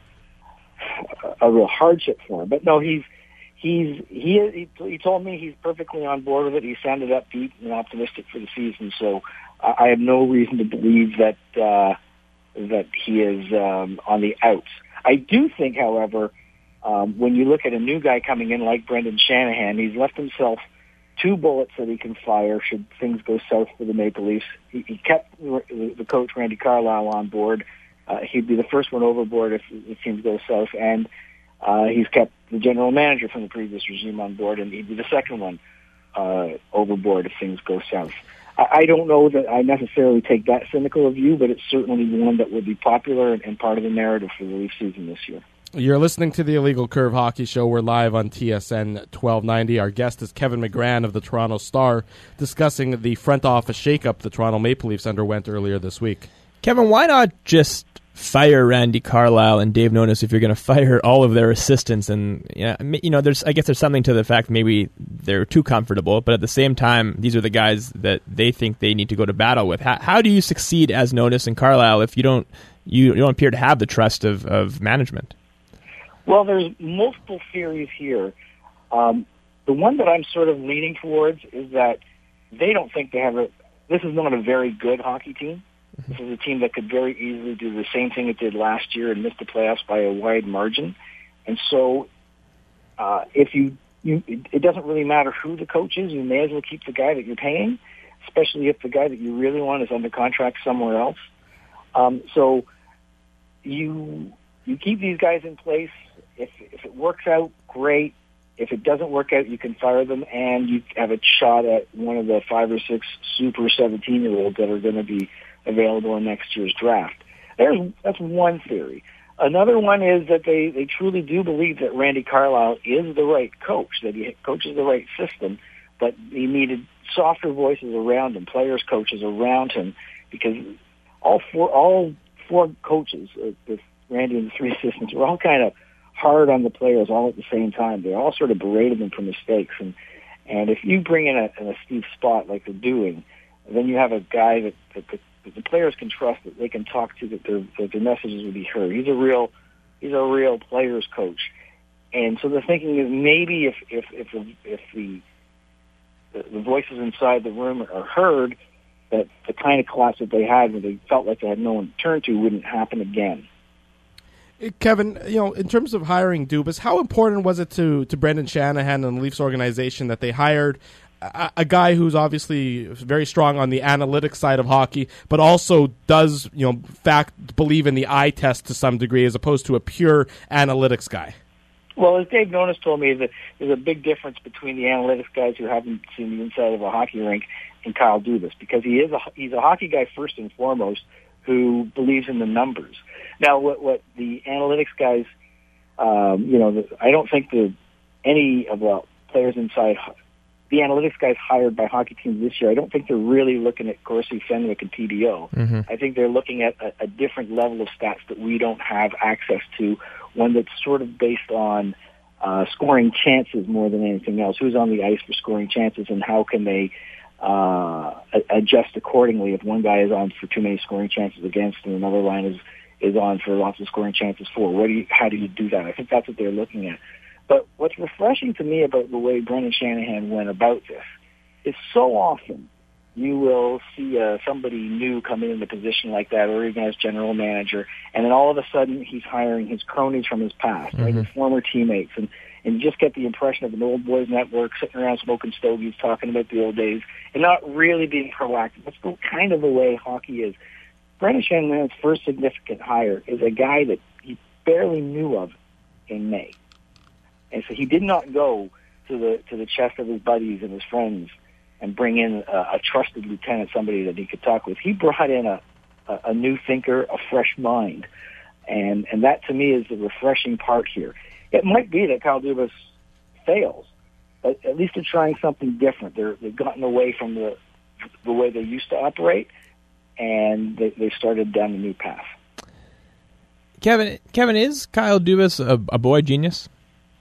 a real hardship for him. But no, he's he's he he told me he's perfectly on board with it. He sounded upbeat and optimistic for the season, so I have no reason to believe that. Uh, that he is um, on the outs. I do think, however, um, when you look at a new guy coming in like Brendan Shanahan, he's left himself two bullets that he can fire should things go south for the Maple Leafs. He, he kept the coach, Randy Carlyle, on board. Uh, he'd be the first one overboard if, if things go south, and uh, he's kept the general manager from the previous regime on board, and he'd be the second one uh, overboard if things go south. I, I don't know that I necessarily take that cynical a view, but it's certainly one that would be popular and, and part of the narrative for the Leaf season this year. You're listening to the Illegal Curve Hockey Show. We're live on T S N twelve ninety. Our guest is Kevin McGran of the Toronto Star, discussing the front office shakeup the Toronto Maple Leafs underwent earlier this week. Kevin, why not just fire Randy Carlyle and Dave Nonis if you're going to fire all of their assistants? And yeah, you know, there's I guess there's something to the fact maybe they're too comfortable, but at the same time, these are the guys that they think they need to go to battle with. How, how do you succeed as Nonis and Carlyle if you don't you, you don't appear to have the trust of, of management? Well, there's multiple theories here. Um, the one that I'm sort of leaning towards is that they don't think they have a. This is not a very good hockey team. This is a team that could very easily do the same thing it did last year and miss the playoffs by a wide margin. And so, uh, if you, you, it doesn't really matter who the coach is. You may as well keep the guy that you're paying, especially if the guy that you really want is under contract somewhere else. Um, so, you you keep these guys in place. If if it works out, great. If it doesn't work out, you can fire them, and you have a shot at one of the five or six super seventeen-year-olds that are going to be available in next year's draft. There's, that's one theory. Another one is that they, they truly do believe that Randy Carlyle is the right coach, that he coaches the right system, but he needed softer voices around him, players, coaches around him, because all four all four coaches, uh, with Randy and the three assistants, were all kind of hard on the players all at the same time. They all sort of berated them for mistakes. And, and if you bring in a, in a Steve Spott like they're doing, then you have a guy that, that, that, that the players can trust, that they can talk to, that their, that their messages will be heard. He's a real, he's a real players coach. And so the thinking is maybe if, if, if, the, if the, the, the voices inside the room are heard, that the kind of collapse that they had where they felt like they had no one to turn to wouldn't happen again. Kevin, you know, in terms of hiring Dubas, how important was it to, to Brendan Shanahan and the Leafs organization that they hired a, a guy who's obviously very strong on the analytics side of hockey, but also does, you know, fact believe in the eye test to some degree, as opposed to a pure analytics guy? Well, as Dave Nonis told me, that there's a big difference between the analytics guys who haven't seen the inside of a hockey rink and Kyle Dubas, because he is a, he's a hockey guy first and foremost, who believes in the numbers. Now, what, what the analytics guys, um, you know, the, I don't think that any of the players inside, the analytics guys hired by hockey teams this year, I don't think they're really looking at Corsi, Fenwick, and T D O. Mm-hmm. I think they're looking at a, a different level of stats that we don't have access to, one that's sort of based on uh, scoring chances more than anything else. Who's on the ice for scoring chances, and how can they uh, adjust accordingly if one guy is on for too many scoring chances against and another line is, is on for lots of scoring chances for. What do you, how do you do that? I think that's what they're looking at. But what's refreshing to me about the way Brendan Shanahan went about this is so often you will see uh, somebody new come in in a position like that, or even as general manager, and then all of a sudden he's hiring his cronies from his past, mm-hmm. right, his former teammates, and and you just get the impression of an old boys network sitting around smoking stogies, talking about the old days, and not really being proactive. That's the kind of the way hockey is. Brendan Shanahan's first significant hire is a guy that he barely knew of in May. And so he did not go to the to the chest of his buddies and his friends and bring in a, a trusted lieutenant, somebody that he could talk with. He brought in a, a, a new thinker, a fresh mind. And and that, to me, is the refreshing part here. It might be that Kyle Dubas fails, but at least they're trying something different. They're, they've gotten away from the the way they used to operate, and they, they started down a new path. Kevin, Kevin, is Kyle Dubas a, a boy genius?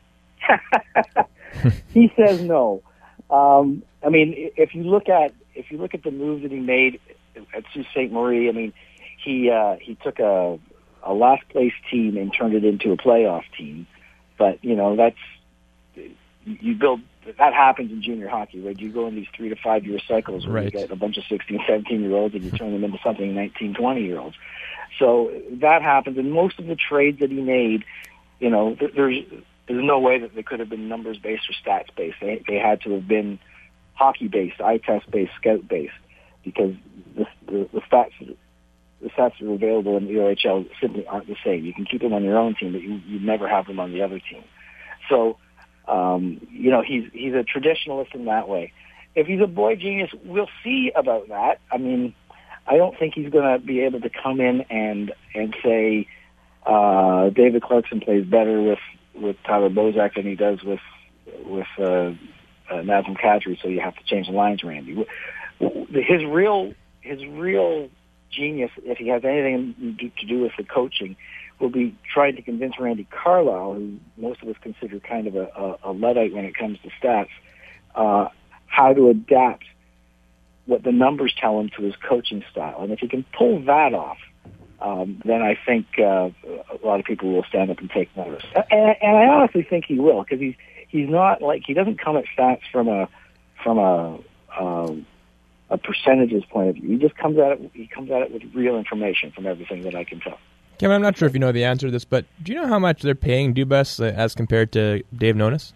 He says no. Um, I mean, if you look at if you look at the move that he made at Sault Ste. Marie, I mean, he uh, he took a a last place team and turned it into a playoff team. But you know, that's you build that happens in junior hockey, right? You go in these three to five year cycles where right. you get a bunch of sixteen, seventeen year olds and you turn them into something nineteen, twenty year olds. So that happens, and most of the trades that he made, you know, there's there's no way that they could have been numbers based or stats based. They they had to have been hockey based, eye test based, scout based, because the, the, the stats the stats that are available in the O H L simply aren't the same. You can keep them on your own team, but you you never have them on the other team. So, um, you know, he's he's a traditionalist in that way. If he's a boy genius, we'll see about that. I mean, I don't think he's going to be able to come in and and say uh, David Clarkson plays better with, with Tyler Bozak than he does with with uh, uh, Nazem Kadri, so you have to change the lines, Randy. His real his real genius, if he has anything to do with the coaching, will be trying to convince Randy Carlyle, who most of us consider kind of a, a, a Luddite when it comes to stats, uh, how to adapt what the numbers tell him to his coaching style. And if he can pull that off, um, then I think uh, a lot of people will stand up and take notice. And, and I honestly think he will, because he's he's not like he doesn't come at stats from a from a um, a percentages point of view. He just comes at it. He comes at it with real information from everything that I can tell. Kevin, I'm not sure if you know the answer to this, but do you know how much they're paying Dubas uh, as compared to Dave Nonis?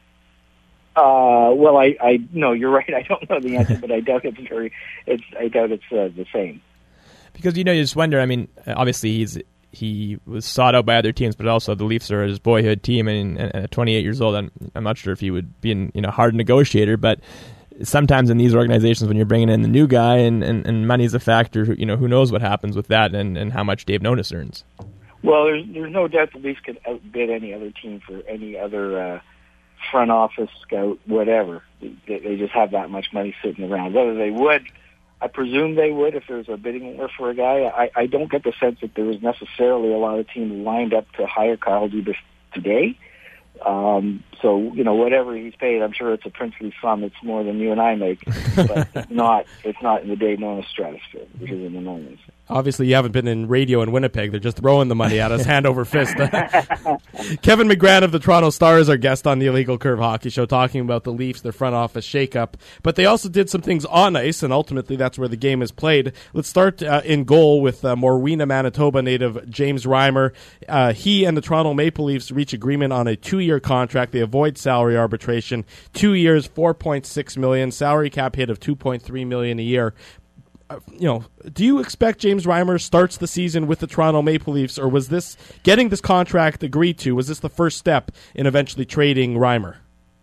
Uh, well, I, I no, you're right. I don't know the answer, but I doubt it's very. It's I doubt it's uh, the same. Because you know, you just wonder. I mean, obviously he's he was sought out by other teams, but also the Leafs are his boyhood team, and, and at twenty-eight years old, I'm I'm not sure if he would be an you know hard negotiator, but sometimes in these organizations when you're bringing in the new guy and, and, and money's a factor, you know, who knows what happens with that and, and how much Dave Nonis earns. Well, there's there's no doubt the Leafs could outbid any other team for any other uh, front office, scout, whatever. They, they just have that much money sitting around. Whether they would, I presume they would if there's a bidding war for a guy. I, I don't get the sense that there was necessarily a lot of teams lined up to hire Kyle Dubas today. Um, so, you know, whatever he's paid, I'm sure it's a princely sum. It's more than you and I make, but it's not, it's not in the Dave Nonis stratosphere, which is in the millions. Obviously, you haven't been in radio in Winnipeg. They're just throwing the money at us, hand over fist. Kevin McGrann of the Toronto Star is our guest on the Illegal Curve Hockey Show, talking about the Leafs, their front office shakeup. But they also did some things on ice, and ultimately that's where the game is played. Let's start uh, in goal with uh, Morweena, Manitoba native James Reimer. Uh, he and the Toronto Maple Leafs reach agreement on a two-year contract. They avoid salary arbitration. Two years, four point six million dollars, salary cap hit of two point three million dollars a year. Uh, you know, do you expect James Reimer starts the season with the Toronto Maple Leafs, or was this getting this contract agreed to? Was this the first step in eventually trading Reimer?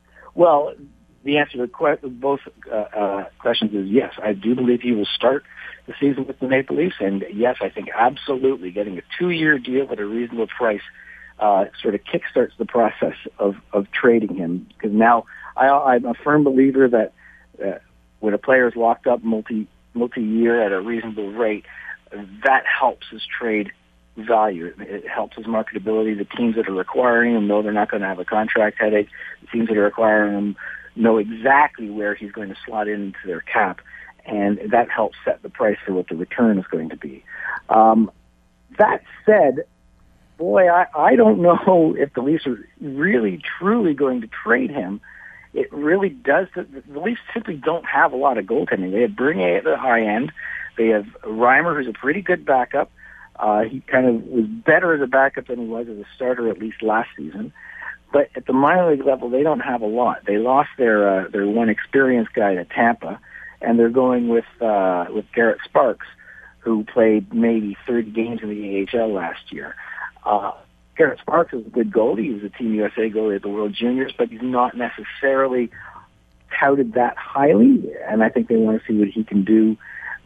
Well, the answer to que- both uh, uh, questions is yes. I do believe he will start the season with the Maple Leafs, and yes, I think absolutely getting a two-year deal at a reasonable price uh, sort of kickstarts the process of, of trading him. Because now I, I'm a firm believer that uh, when a player is locked up multi multi-year at a reasonable rate, that helps his trade value. It, it helps his marketability. The teams that are acquiring him know they're not going to have a contract headache. The teams that are acquiring him know exactly where he's going to slot into their cap, and that helps set the price for what the return is going to be. Um, that said, boy, I, I don't know if the Leafs are really, truly going to trade him. It really does. The, the Leafs simply don't have a lot of goaltending. They have Bernier at the high end. They have Reimer, who's a pretty good backup. Uh, he kind of was better as a backup than he was as a starter, at least last season. But at the minor league level, they don't have a lot. They lost their uh, their one experienced guy to Tampa, and they're going with uh, with Garrett Sparks, who played maybe thirty games in the A H L last year. Uh, Garrett Sparks is a good goalie. He was a Team U S A goalie at the World Juniors, but he's not necessarily touted that highly, and I think they want to see what he can do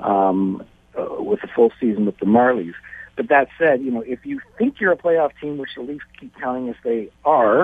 um, uh, with a full season with the Marlies. But that said, you know, if you think you're a playoff team, which the Leafs keep telling us they are,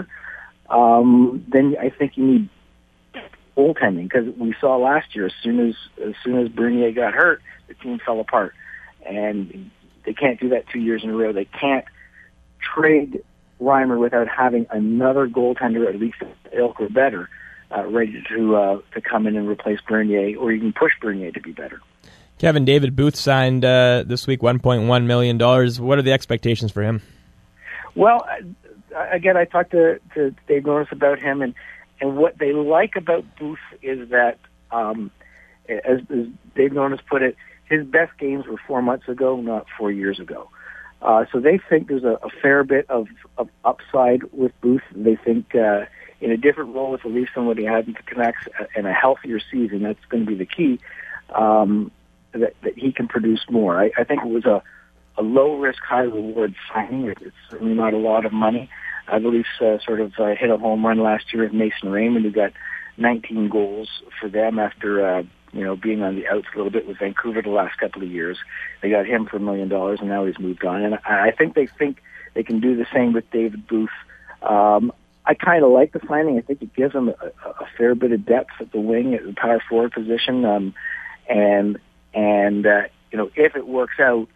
um, then I think you need goaltending, because we saw last year, as soon as as soon as Bernier got hurt, the team fell apart, and they can't do that two years in a row. They can't trade Reimer without having another goaltender, at least ilk or better, uh, ready to uh, to come in and replace Bernier, or even push Bernier to be better. Kevin, David Booth signed uh, this week one point one million dollars. What are the expectations for him? Well, again, I talked to, to Dave Nonis about him, and and what they like about Booth is that, um, as, as Dave Nonis put it, his best games were four months ago, not four years ago. Uh, so they think there's a, a fair bit of, of upside with Booth. They think uh, in a different role with the Leafs than what he had in the Canucks and a healthier season, that's going to be the key, um, that, that he can produce more. I, I think it was a, a low-risk, high-reward signing. It's certainly not a lot of money. Uh, the Leafs uh, sort of uh, hit a home run last year with Mason Raymond, who got nineteen goals for them after uh, you know being on the outs a little bit with Vancouver the last couple of years. They got him for a million dollars, and now he's moved on. And I, I think they think they can do the same with David Booth. Um, I kind of like the signing. I think it gives them a, a fair bit of depth at the wing, at the power forward position, um, and and uh, you know if it works out.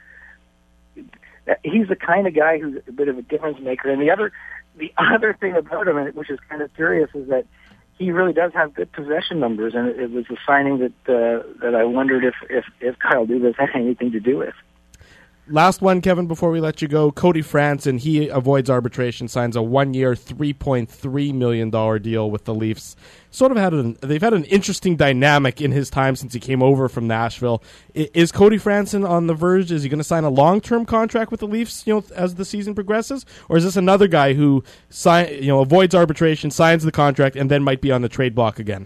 He's the kind of guy who's a bit of a difference maker. And the other, the other thing about him, which is kind of curious, is that he really does have good possession numbers. And it, it was a signing that uh, that I wondered if, if, if Kyle Dubas had anything to do with. Last one, Kevin, before we let you go. Cody Franson, he avoids arbitration, signs a one-year, three point three million dollars deal with the Leafs. Sort of had an, they've had an interesting dynamic in his time since he came over from Nashville. I, is Cody Franson on the verge? Is he going to sign a long-term contract with the Leafs, you know, as the season progresses, or is this another guy who sign, you know, avoids arbitration, signs the contract, and then might be on the trade block again?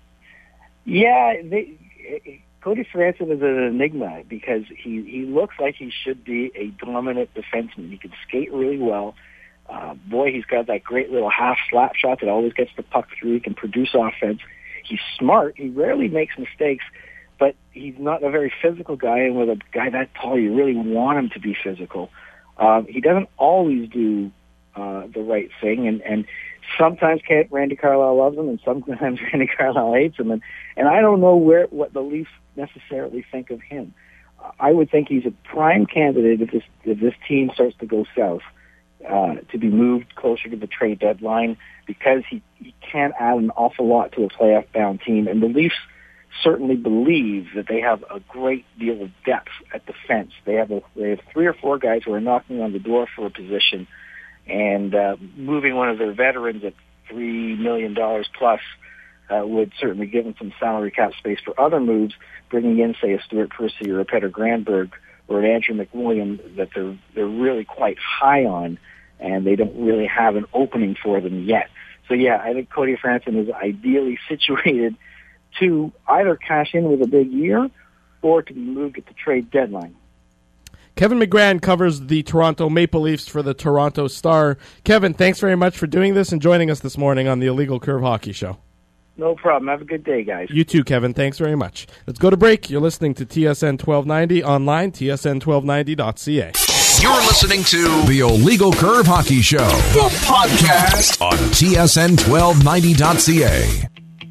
Yeah, they. It, Cody Franson is an enigma because he, he looks like he should be a dominant defenseman. He can skate really well. Uh, boy, he's got that great little half slap shot that always gets the puck through. He can produce offense. He's smart. He rarely makes mistakes, but he's not a very physical guy. And with a guy that tall, you really want him to be physical. Um, he doesn't always do uh, the right thing, and, and sometimes Randy Carlyle loves him, and sometimes Randy Carlyle hates him. And, and I don't know where what the Leafs necessarily think of him. Uh, I would think he's a prime candidate if this if this team starts to go south, uh, to be moved closer to the trade deadline, because he, he can add an awful lot to a playoff-bound team. And the Leafs certainly believe that they have a great deal of depth at defense. They have a, they have three or four guys who are knocking on the door for a position, and uh, moving one of their veterans at three million dollars plus uh, would certainly give them some salary cap space for other moves, bringing in, say, a Stuart Percy or a Peter Granberg or an Andrew McWilliam that they're, they're really quite high on, and they don't really have an opening for them yet. So, yeah, I think Cody Franson is ideally situated to either cash in with a big year or to be moved at the trade deadline. Kevin McGran covers the Toronto Maple Leafs for the Toronto Star. Kevin, thanks very much for doing this and joining us this morning on the Illegal Curve Hockey Show. No problem. Have a good day, guys. You too, Kevin. Thanks very much. Let's go to break. You're listening to T S N twelve ninety online, T S N twelve ninety dot C A. You're listening to the Illegal Curve Hockey Show, the podcast on T S N twelve ninety dot C A.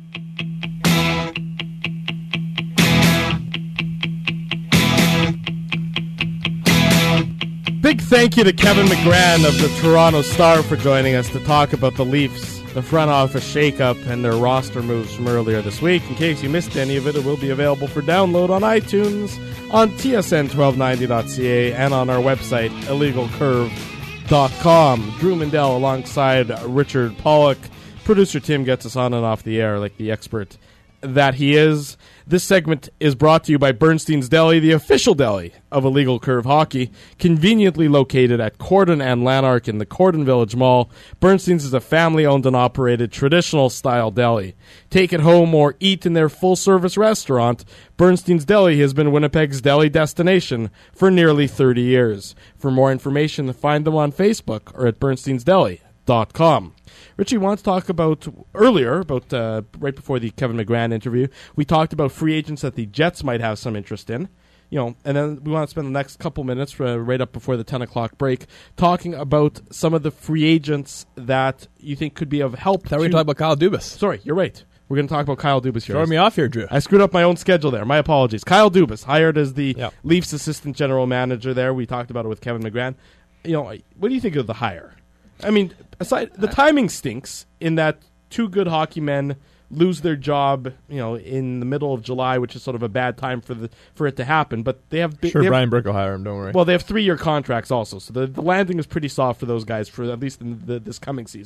Big thank you to Kevin McGran of the Toronto Star for joining us to talk about the Leafs, the front office shakeup, and their roster moves from earlier this week. In case you missed any of it, it will be available for download on iTunes, on T S N twelve ninety dot C A, and on our website, illegal curve dot com. Drew Mindell alongside Richard Pollock. Producer Tim gets us on and off the air like the expert that he is. This segment is brought to you by Bernstein's Deli, the official deli of Illegal Curve Hockey, conveniently located at Cordon and Lanark in the Cordon Village Mall. Bernstein's is a family-owned and operated traditional-style deli. Take it home or eat in their full-service restaurant. Bernstein's Deli has been Winnipeg's deli destination for nearly thirty years. For more information, find them on Facebook or at bernsteins deli dot com. Richie wants to talk about earlier, about uh, right before the Kevin McGran interview, we talked about free agents that the Jets might have some interest in. You know, and then we want to spend the next couple minutes uh, right up before the ten o'clock break talking about some of the free agents that you think could be of help. I thought we were talking about Kyle Dubas. Sorry, you're right. We're going to talk about Kyle Dubas here. Throwing me off here, Drew. I screwed up my own schedule there. My apologies. Kyle Dubas, hired as the yep. Leafs assistant general manager there. We talked about it with Kevin McGran. You know, what do you think of the hire? I mean, aside the timing stinks in that two good hockey men lose their job, you know, in the middle of July, which is sort of a bad time for the for it to happen. But they have sure they have, Brian Burke will hire him. Don't worry. Well, they have three year contracts also, so the, the landing is pretty soft for those guys for at least in the, this coming season.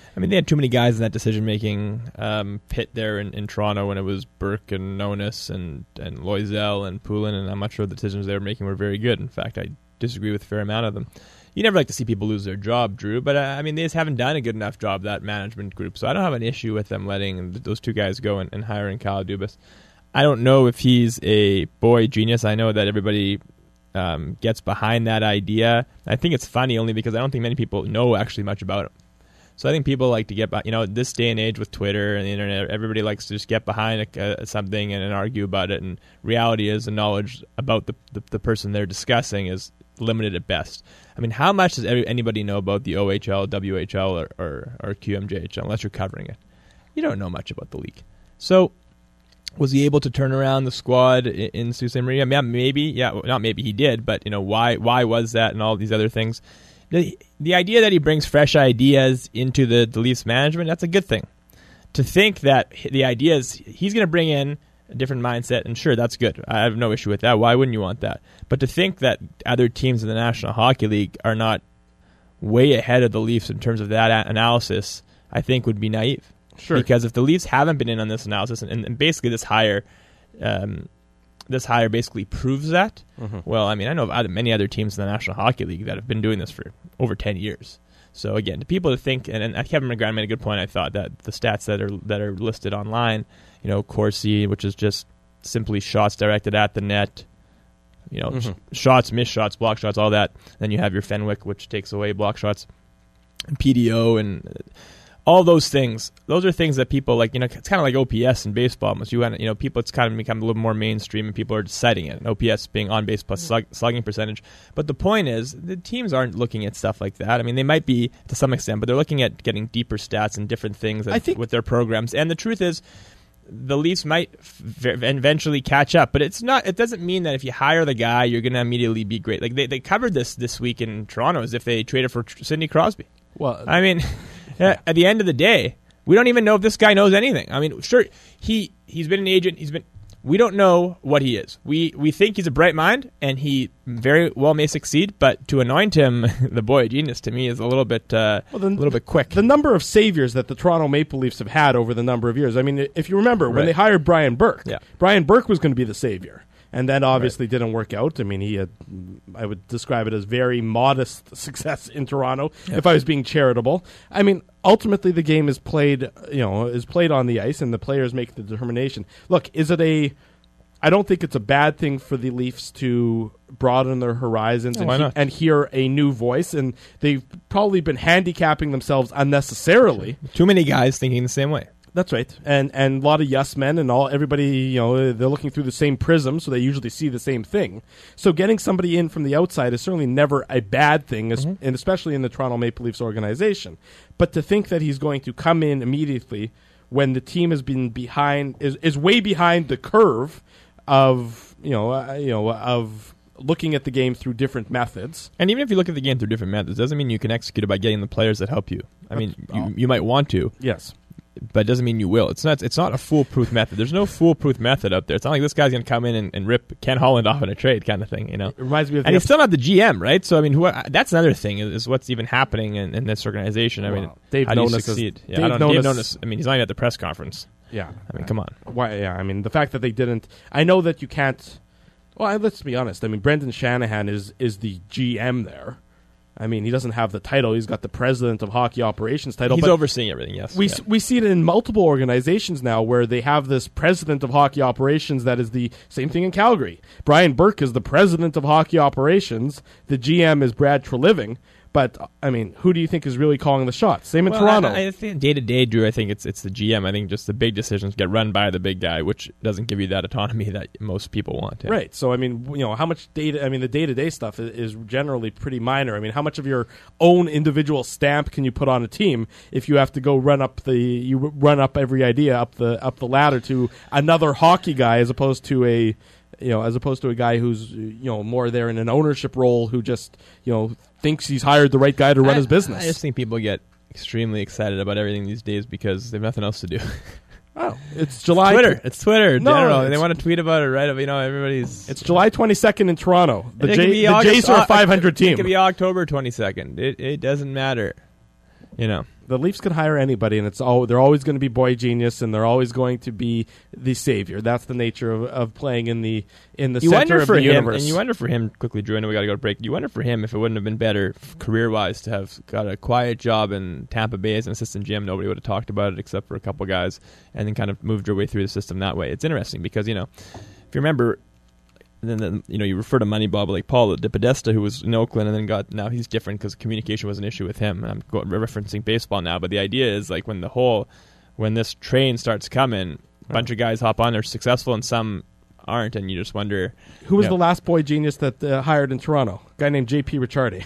I mean, they had too many guys in that decision-making um, pit there in, in Toronto when it was Burke and Nonis and, and Loisel and Poulin, and I'm not sure the decisions they were making were very good. In fact, I disagree with a fair amount of them. You never like to see people lose their job, Drew, but uh, I mean, they just haven't done a good enough job, that management group, so I don't have an issue with them letting those two guys go and, and hiring Kyle Dubas. I don't know if he's a boy genius. I know that everybody um, gets behind that idea. I think it's funny only because I don't think many people know actually much about him. So I think people like to get, you know, this day and age with Twitter and the internet, everybody likes to just get behind a, a, something and, and argue about it. And reality is the knowledge about the, the the person they're discussing is limited at best. I mean, how much does every, anybody know about the O H L, W H L, or, or, or Q M J H L unless you're covering it? You don't know much about the league. So was he able to turn around the squad in, in Sault Ste. Marie? I mean, maybe, yeah, well, not maybe he did, but you know, why why was that and all these other things? The, the idea that he brings fresh ideas into the, the Leafs management, that's a good thing. To think that the ideas, he's going to bring in a different mindset, and sure, that's good. I have no issue with that. Why wouldn't you want that? But to think that other teams in the National Hockey League are not way ahead of the Leafs in terms of that a- analysis, I think would be naive. Sure. Because if the Leafs haven't been in on this analysis, and, and basically this hire... Um, This hire basically proves that. Mm-hmm. Well, I mean, I know of other, many other teams in the National Hockey League that have been doing this for over ten years. So again, to people to think, and, and Kevin McGrath made a good point. I thought that the stats that are that are listed online, you know, Corsi, which is just simply shots directed at the net, you know, mm-hmm. sh- shots, missed shots, block shots, all that. Then you have your Fenwick, which takes away block shots, and P D O, and all those things. Those are things that people like. You know, it's kind of like O P S in baseball. Almost, you you know, people. It's kind of become a little more mainstream, and people are citing it. And O P S being on base plus slug, slugging percentage. But the point is, the teams aren't looking at stuff like that. I mean, they might be to some extent, but they're looking at getting deeper stats and different things I think, with their programs. And the truth is, the Leafs might f- eventually catch up, but it's not. It doesn't mean that if you hire the guy, you're going to immediately be great. Like they, they covered this this week in Toronto as if they traded for Sidney Crosby. Well, I mean. Yeah. At the end of the day, we don't even know if this guy knows anything. I mean, sure, he he's been an agent. He's been. We don't know what he is. We we think he's a bright mind, and he very well may succeed. But to anoint him the boy genius to me is a little bit uh, well, the, a little bit quick. The number of saviors that the Toronto Maple Leafs have had over the number of years. I mean, if you remember when right. they hired Brian Burke, yeah. Brian Burke was going to be the savior. And that obviously right. didn't work out. I mean, he had, I would describe it as very modest success in Toronto, yep. if I was being charitable. I mean, ultimately the game is played, you know, is played on the ice, and the players make the determination. Look, is it a, I don't think it's a bad thing for the Leafs to broaden their horizons oh, and, why he, not? and hear a new voice, and they've probably been handicapping themselves unnecessarily. Too many guys thinking the same way. That's right, and and a lot of yes men and all. Everybody, you know, they're looking through the same prism, so they usually see the same thing. So getting somebody in from the outside is certainly never a bad thing, mm-hmm. and especially in the Toronto Maple Leafs organization. But to think that he's going to come in immediately when the team has been behind is is way behind the curve of you know uh, you know of looking at the game through different methods. And even if you look at the game through different methods, doesn't mean you can execute it by getting the players that help you. I mean, you, you might want to. Yes. But it doesn't mean you will. It's not. It's not a foolproof method. There's no foolproof method out there. It's not like this guy's going to come in and, and rip Ken Holland off in a trade, kind of thing. You know, it reminds me of. And he's still not the G M, right? So I mean, who, that's another thing is, is what's even happening in, in this organization. I mean, wow. Dave how do you Nonis succeed? Is, yeah, Dave I don't. Dave Nonis, Nonis. I mean, he's not even at the press conference. Yeah, I mean, come on. Why? Yeah, I mean, the fact that they didn't. I know that you can't. Well, let's be honest. I mean, Brendan Shanahan is is the G M there. I mean, he doesn't have the title. He's got the president of hockey operations title. He's but overseeing everything, yes. We yeah. we see it in multiple organizations now where they have this president of hockey operations that is the same thing in Calgary. Brian Burke is the president of hockey operations. The G M is Brad Treliving. But, I mean, who do you think is really calling the shots? Same in well, Toronto. I, I think day-to-day, Drew, I think it's it's the G M. I think just the big decisions get run by the big guy, which doesn't give you that autonomy that most people want. Yeah. Right. So, I mean, you know, how much data, I mean, the day-to-day stuff is, is generally pretty minor. I mean, how much of your own individual stamp can you put on a team if you have to go run up the, you run up every idea up the up the ladder to another hockey guy as opposed to a, you know, as opposed to a guy who's, you know, more there in an ownership role who just, you know, thinks he's hired the right guy to run I, his business. I just think people get extremely excited about everything these days because they have nothing else to do. Oh, it's July. It's Twitter. It's Twitter in no, general. it's, They want to tweet about it, right? You know, everybody's. It's July twenty-second in Toronto. The, J- J- the August, Jays are a five hundred team. It could be October twenty-second. It it doesn't matter. You know. The Leafs could hire anybody, and it's all they're always going to be boy genius, and they're always going to be the savior. That's the nature of, of playing in the in the you center wonder of for the him, universe. And you wonder for him, quickly, Drew, I know we got to go to break. You wonder for him if it wouldn't have been better career-wise to have got a quiet job in Tampa Bay as an assistant G M. Nobody would have talked about it except for a couple guys, and then kind of moved your way through the system that way. It's interesting because, you know, if you remember, then, then you know you refer to Moneyball, but like Paul DePodesta, who was in Oakland and then got, now he's different because communication was an issue with him. I'm go- referencing baseball now, but the idea is like when the whole, when this train starts coming, a bunch of guys hop on, they're successful, and some aren't, and you just wonder who was you know, the last boy genius that uh, hired in Toronto? A guy named J P Ricciardi.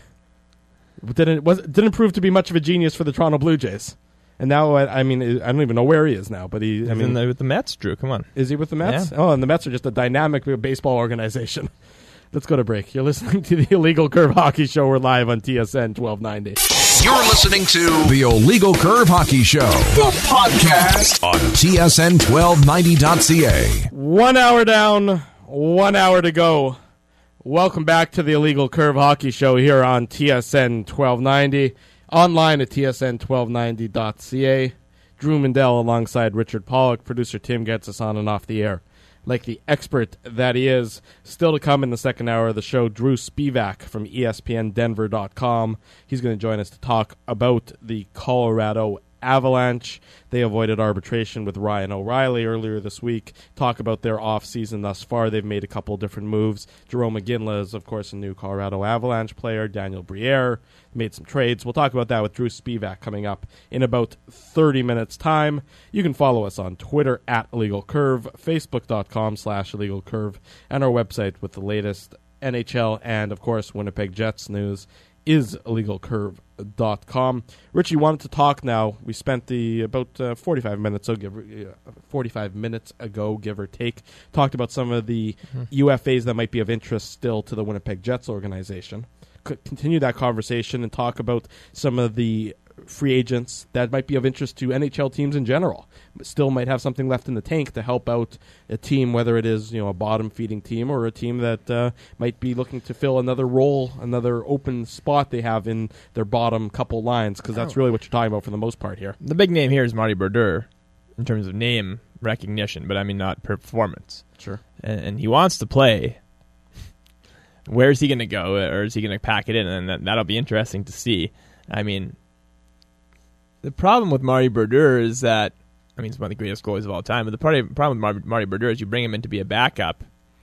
Didn't was didn't prove to be much of a genius for the Toronto Blue Jays. And now, I, I mean, I don't even know where he is now, but he, I He's mean, in the, with the Mets, Drew. Come on, is he with the Mets? Yeah. Oh, and the Mets are just a dynamic baseball organization. Let's go to break. You're listening to the Illegal Curve Hockey Show. We're live on T S N twelve ninety. You're listening to the Illegal Curve Hockey Show, the podcast on T S N twelve ninety dot C A. One hour down, one hour to go. Welcome back to the Illegal Curve Hockey Show here on T S N twelve ninety. Online at T S N twelve ninety dot C A. Drew Mindell alongside Richard Pollock. Producer Tim gets us on and off the air like the expert that he is. Still to come in the second hour of the show, Drew Spivak from E S P N Denver dot com. He's going to join us to talk about the Colorado Avalanche. They avoided arbitration with Ryan O'Reilly earlier this week. Talk about their offseason thus far. They've made a couple different moves. Jerome McGinley is, of course, a new Colorado Avalanche player. Daniel Briere made some trades. We'll talk about that with Drew Spivak coming up in about thirty minutes' time. You can follow us on Twitter at Illegal Curve, Facebook.com slash Illegal Curve, and our website with the latest N H L and, of course, Winnipeg Jets news is illegal curve dot com. Richie wanted to talk now. We spent the about uh, forty-five minutes ago, give, uh, forty-five minutes ago, give or take, talked about some of the mm-hmm. U F As that might be of interest still to the Winnipeg Jets organization. C- continue that conversation and talk about some of the free agents that might be of interest to N H L teams in general. Still might have something left in the tank to help out a team, whether it is, you know, a bottom-feeding team or a team that uh, might be looking to fill another role, another open spot they have in their bottom couple lines, because that's really what you're talking about for the most part here. The big name here is Marty Brodeur in terms of name recognition, but I mean not performance. Sure. And, and he wants to play. Where's he going to go, or is he going to pack it in? And that, that'll be interesting to see. I mean, the problem with Marty Brodeur is that, I mean, he's one of the greatest goalies of all time, but the part of, problem with Marty, Marty Brodeur is you bring him in to be a backup,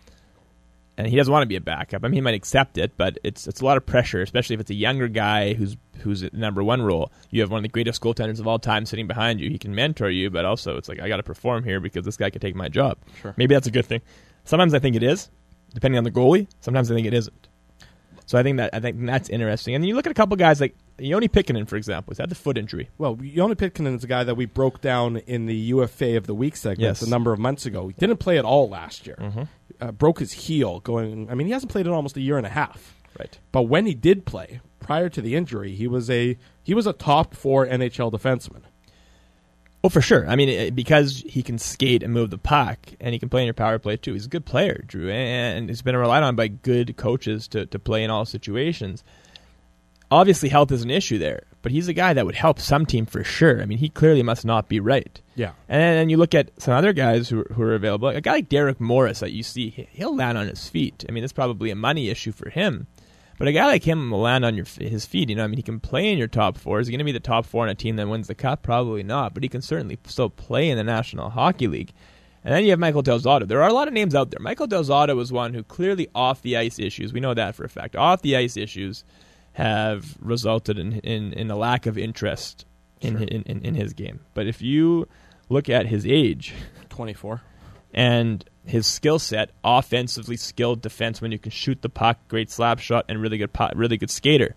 and he doesn't want to be a backup. I mean, he might accept it, but it's it's a lot of pressure, especially if it's a younger guy who's who's at the number one role. You have one of the greatest goaltenders of all time sitting behind you. He can mentor you, but also it's like, I got to perform here because this guy could take my job. Sure. Maybe that's a good thing. Sometimes I think it is, depending on the goalie. Sometimes I think it isn't. So I think that I think that's interesting. And you look at a couple guys like Joni Pitkanen, for example. He's had the foot injury. Well, Joni Pitkanen is a guy that we broke down in the U F A of the Week segment yes. a number of months ago. He didn't play at all last year. Mm-hmm. Uh, broke his heel going, I mean, he hasn't played in almost a year and a half. Right. But when he did play, prior to the injury, he was a he was a top four N H L defenseman. Oh, for sure. I mean, it, because he can skate and move the puck, and he can play in your power play, too. He's a good player, Drew, and he's been relied on by good coaches to, to play in all situations. Obviously, health is an issue there, but he's a guy that would help some team for sure. I mean, he clearly must not be right. Yeah. And then you look at some other guys who, who are available. A guy like Derek Morris that you see, he'll land on his feet. I mean, that's probably a money issue for him. But a guy like him will land on your his feet. You know, I mean, he can play in your top four. Is he going to be the top four in a team that wins the cup? Probably not. But he can certainly still play in the National Hockey League. And then you have Michael Del Zotto. There are a lot of names out there. Michael Del Zotto was one who clearly off the ice issues. We know that for a fact. Off the ice issues have resulted in in, in a lack of interest in, sure. in, in in his game. But if you look at his age, twenty-four, and his skill set, offensively skilled defenseman who can shoot the puck, great slap shot, and really good pot, really good skater.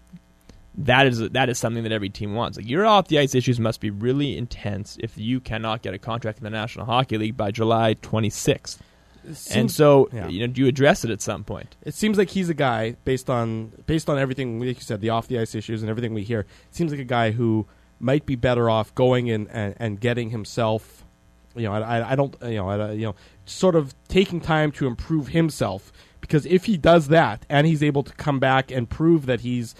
That is that is something that every team wants. Like, your off the ice issues must be really intense if you cannot get a contract in the National Hockey League by July twenty-sixth. Seems, and so, yeah. you know, do you address it at some point? It seems like he's a guy based on based on everything, like you said, the off the ice issues and everything we hear. It seems like a guy who might be better off going in and, and getting himself. You know, I, I don't, you know, I, you know, sort of taking time to improve himself, because if he does that and he's able to come back and prove that he's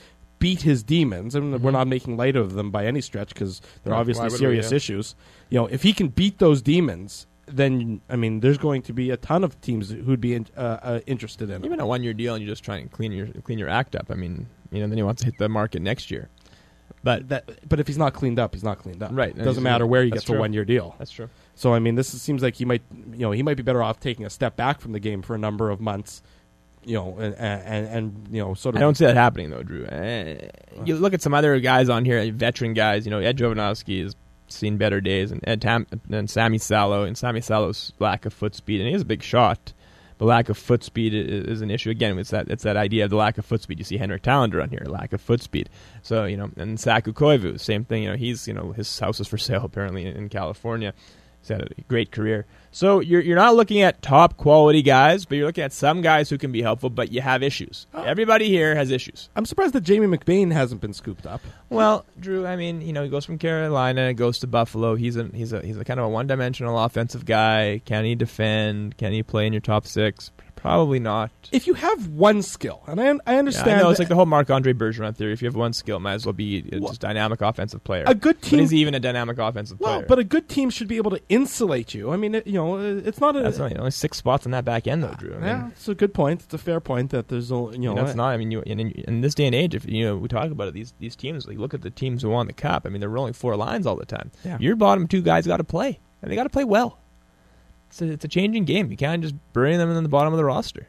beat his demons, and mm-hmm. we're not making light of them by any stretch because they're no, obviously serious we, yeah. issues. You know, if he can beat those demons, then I mean, there's going to be a ton of teams who'd be in, uh, uh, interested in him. Even a one-year deal, and you just try and clean your clean your act up. I mean, you know, then he wants to hit the market next year. But that, but if he's not cleaned up, he's not cleaned up. Right. It doesn't matter where he gets a one-year deal. That's true. So I mean, this is, seems like he might, you know, he might be better off taking a step back from the game for a number of months, you know, and and, and you know, sort of. I don't see that happening though, Drew. Uh, you look at some other guys on here, veteran guys. You know, Ed Jovanovski has seen better days, and Ed Tam- and Sammy Salo, and Sammy Salo's lack of foot speed, and he has a big shot. The lack of foot speed is, is an issue. Again, it's that it's that idea of the lack of foot speed. You see Henrik Talander on here, lack of foot speed. So, you know, and Saku Koivu, same thing. You know, he's, you know, his house is for sale apparently in, in California. He's had a great career. So you're you're not looking at top quality guys, but you're looking at some guys who can be helpful, but you have issues. Oh. Everybody here has issues. I'm surprised that Jamie McBain hasn't been scooped up. Well, Drew, I mean, you know, he goes from Carolina, goes to Buffalo. He's a he's a he's a kind of a one-dimensional offensive guy. Can he defend? Can he play in your top six? Probably not. If you have one skill, and I, I understand... Yeah, I know, it's like the whole Marc-Andre Bergeron theory. If you have one skill, might as well be a well, just dynamic offensive player. A good team... But is he even a dynamic offensive well, player? Well, but a good team should be able to insulate you. I mean, it, you know, it's not a... That's only, only six spots on that back end, though, Drew. I mean, yeah, it's a good point. It's a fair point that there's, you know... You know it's not. I mean, you, in, in this day and age, if you know, we talk about it, these these teams, like, look at the teams who won the Cup. I mean, they're rolling four lines all the time. Yeah. Your bottom two guys got to play, and they got to play well. It's a, it's a changing game. You can't just bury them in the bottom of the roster.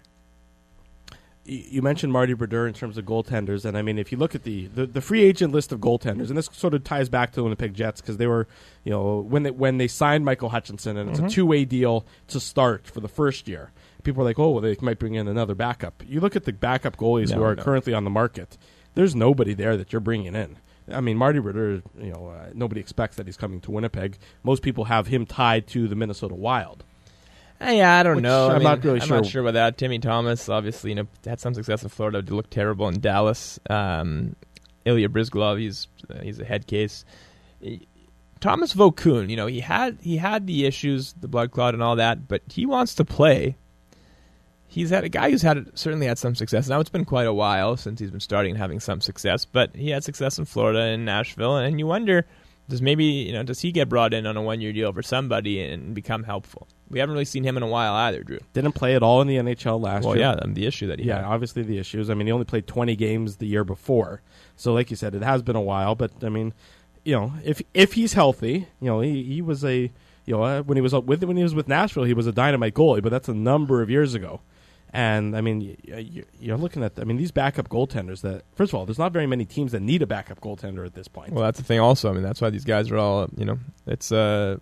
You mentioned Marty Brodeur in terms of goaltenders, and I mean, if you look at the, the, the free agent list of goaltenders, and this sort of ties back to the Winnipeg Jets because they were, you know, when they when they signed Michael Hutchinson, and it's mm-hmm. a two way deal to start for the first year. People are like, oh, well, they might bring in another backup. You look at the backup goalies no, who are no. currently on the market. There's nobody there that you're bringing in. I mean, Marty Brodeur, you know, uh, nobody expects that he's coming to Winnipeg. Most people have him tied to the Minnesota Wild. Uh, yeah, I don't Which know. I'm I mean, not really I'm sure. not sure about that. Timmy Thomas, obviously, you know, had some success in Florida. Did look terrible in Dallas. Um, Ilya Brizgalov, he's uh, he's a head case. He, Thomas Vokoun, you know, he had he had the issues, the blood clot and all that, but he wants to play. He's had a guy who's had certainly had some success. Now it's been quite a while since he's been starting and having some success, but he had success in Florida and Nashville, and you wonder, does maybe you know does he get brought in on a one year deal for somebody and become helpful? We haven't really seen him in a while either, Drew. Didn't play at all in the N H L last well, year. Well, yeah, the issue that he yeah, had. obviously the issues. I mean, he only played twenty games the year before, so like you said, it has been a while. But I mean, you know, if if he's healthy, you know, he, he was a you know uh, when he was with when he was with Nashville, he was a dynamite goalie, but that's a number of years ago. And I mean, you're looking at I mean these backup goaltenders. That first of all, there's not very many teams that need a backup goaltender at this point. Well, that's the thing. Also, I mean, that's why these guys are all you know. It's uh,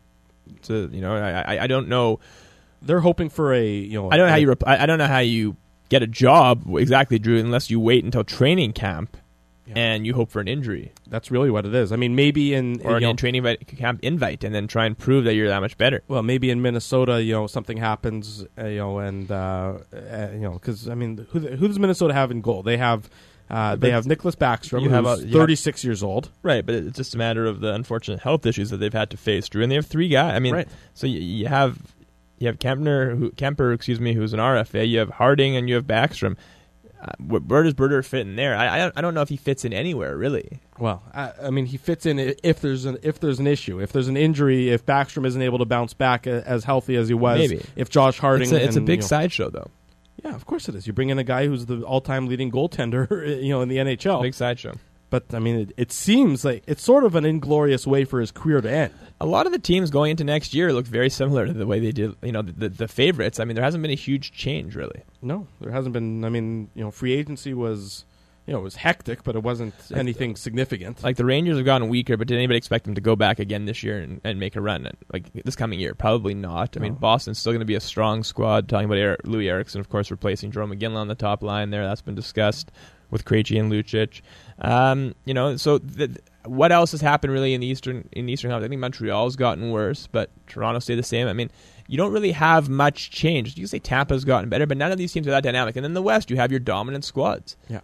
it's a, you know, I, I I don't know. They're hoping for a you know. I don't know how you rep- I don't know how you get a job exactly, Drew, unless you wait until training camp yeah. and you hope for an injury. That's really what it is. I mean, maybe in or in, an training camp invite, and then try and prove that you're that much better. Well, maybe in Minnesota, you know, something happens, uh, you know, and uh, uh, you know, because I mean, who, who does Minnesota have in goal? They have. Uh, they have Nicholas Backstrom, who's have a, thirty-six have, years old. Right, but it's just a matter of the unfortunate health issues that they've had to face, Drew. And they have three guys. I mean, right. so you, you have you have Kempner, who, Kemper, excuse me, who's an R F A. You have Harding, and you have Backstrom. Uh, where does Brodeur fit in there? I, I I don't know if he fits in anywhere, really. Well, I, I mean, he fits in if there's an if there's an issue, if there's an injury, if Backstrom isn't able to bounce back as healthy as he was. Maybe. If Josh Harding, it's a, it's and, a big you know, sideshow, though. Yeah, of course it is. You bring in a guy who's the all-time leading goaltender, you know, in the N H L. Big sideshow. But I mean, it, it seems like it's sort of an inglorious way for his career to end. A lot of the teams going into next year look very similar to the way they did, you know, the, the, the favorites. I mean, there hasn't been a huge change, really. No, there hasn't been. I mean, you know, free agency was, you know, it was hectic, but it wasn't like anything the, significant. Like the Rangers have gotten weaker, but did anybody expect them to go back again this year and, and make a run? Like this coming year, probably not. I no. mean, Boston's still going to be a strong squad. Talking about Eric, Louis Eriksson, of course, replacing Jerome McGinley on the top line there. That's been discussed with Krejci and Lucic. Um, you know, so the, what else has happened really in the Eastern in the Eastern Conference? I think Montreal's gotten worse, but Toronto stayed the same. I mean, you don't really have much change. You can say Tampa's gotten better, but none of these teams are that dynamic. And in the West, you have your dominant squads. Yeah.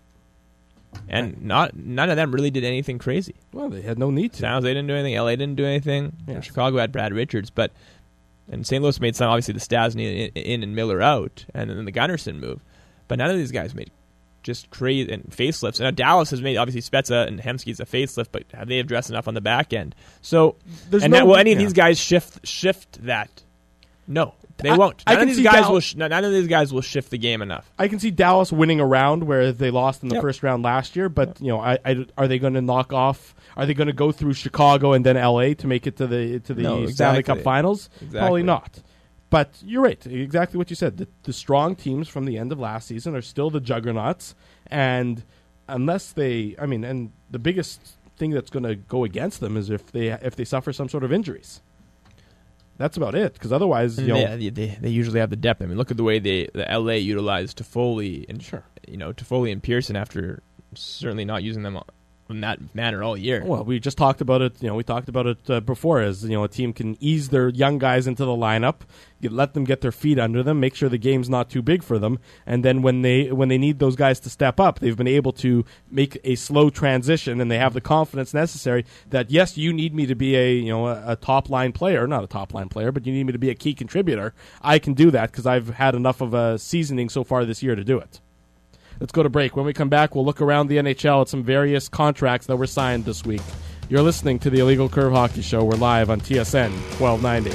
And right. not none of them really did anything crazy. Well, they had no need to. San Jose didn't do anything. L A didn't do anything. Yes. Chicago had Brad Richards, but and Saint Louis made some, obviously, the Stasny in, in and Miller out, and then the Gunnarsson move. But none of these guys made just crazy and facelifts. And Dallas has made, obviously Spezza and Hemsky's a facelift, but have they addressed enough on the back end? So, There's and no, that, will any of yeah. these guys shift shift that? No, they I, won't. I None can of these see guys Dal- will. Sh- none of these guys will shift the game enough. I can see Dallas winning a round where they lost in the Yep. first round last year, but you know, I, I, are they going to knock off? Are they going to go through Chicago and then L A to make it to the to the No, Stanley exactly. Cup Finals? Exactly. Probably not. But you're right, exactly what you said. The, the strong teams from the end of last season are still the juggernauts, and unless they, I mean, and the biggest thing that's going to go against them is if they if they suffer some sort of injuries. That's about it, because otherwise, you know, they, they they usually have the depth. I mean, look at the way they the L A utilized Toffoli and Sure. you know Toffoli and Pearson after certainly not using them in that manner all year. well, we just talked about it. You know, we talked about it uh, before. As you know, a team can ease their young guys into the lineup, get, let them get their feet under them, make sure the game's not too big for them, and then when they when they need those guys to step up, they've been able to make a slow transition, and they have the confidence necessary that yes, you need me to be a you know a, a top line player, not a top line player, but you need me to be a key contributor. I can do that because I've had enough of a seasoning so far this year to do it. Let's go to break. When we come back, we'll look around the N H L at some various contracts that were signed this week. You're listening to the Illegal Curve Hockey Show. We're live on T S N twelve ninety.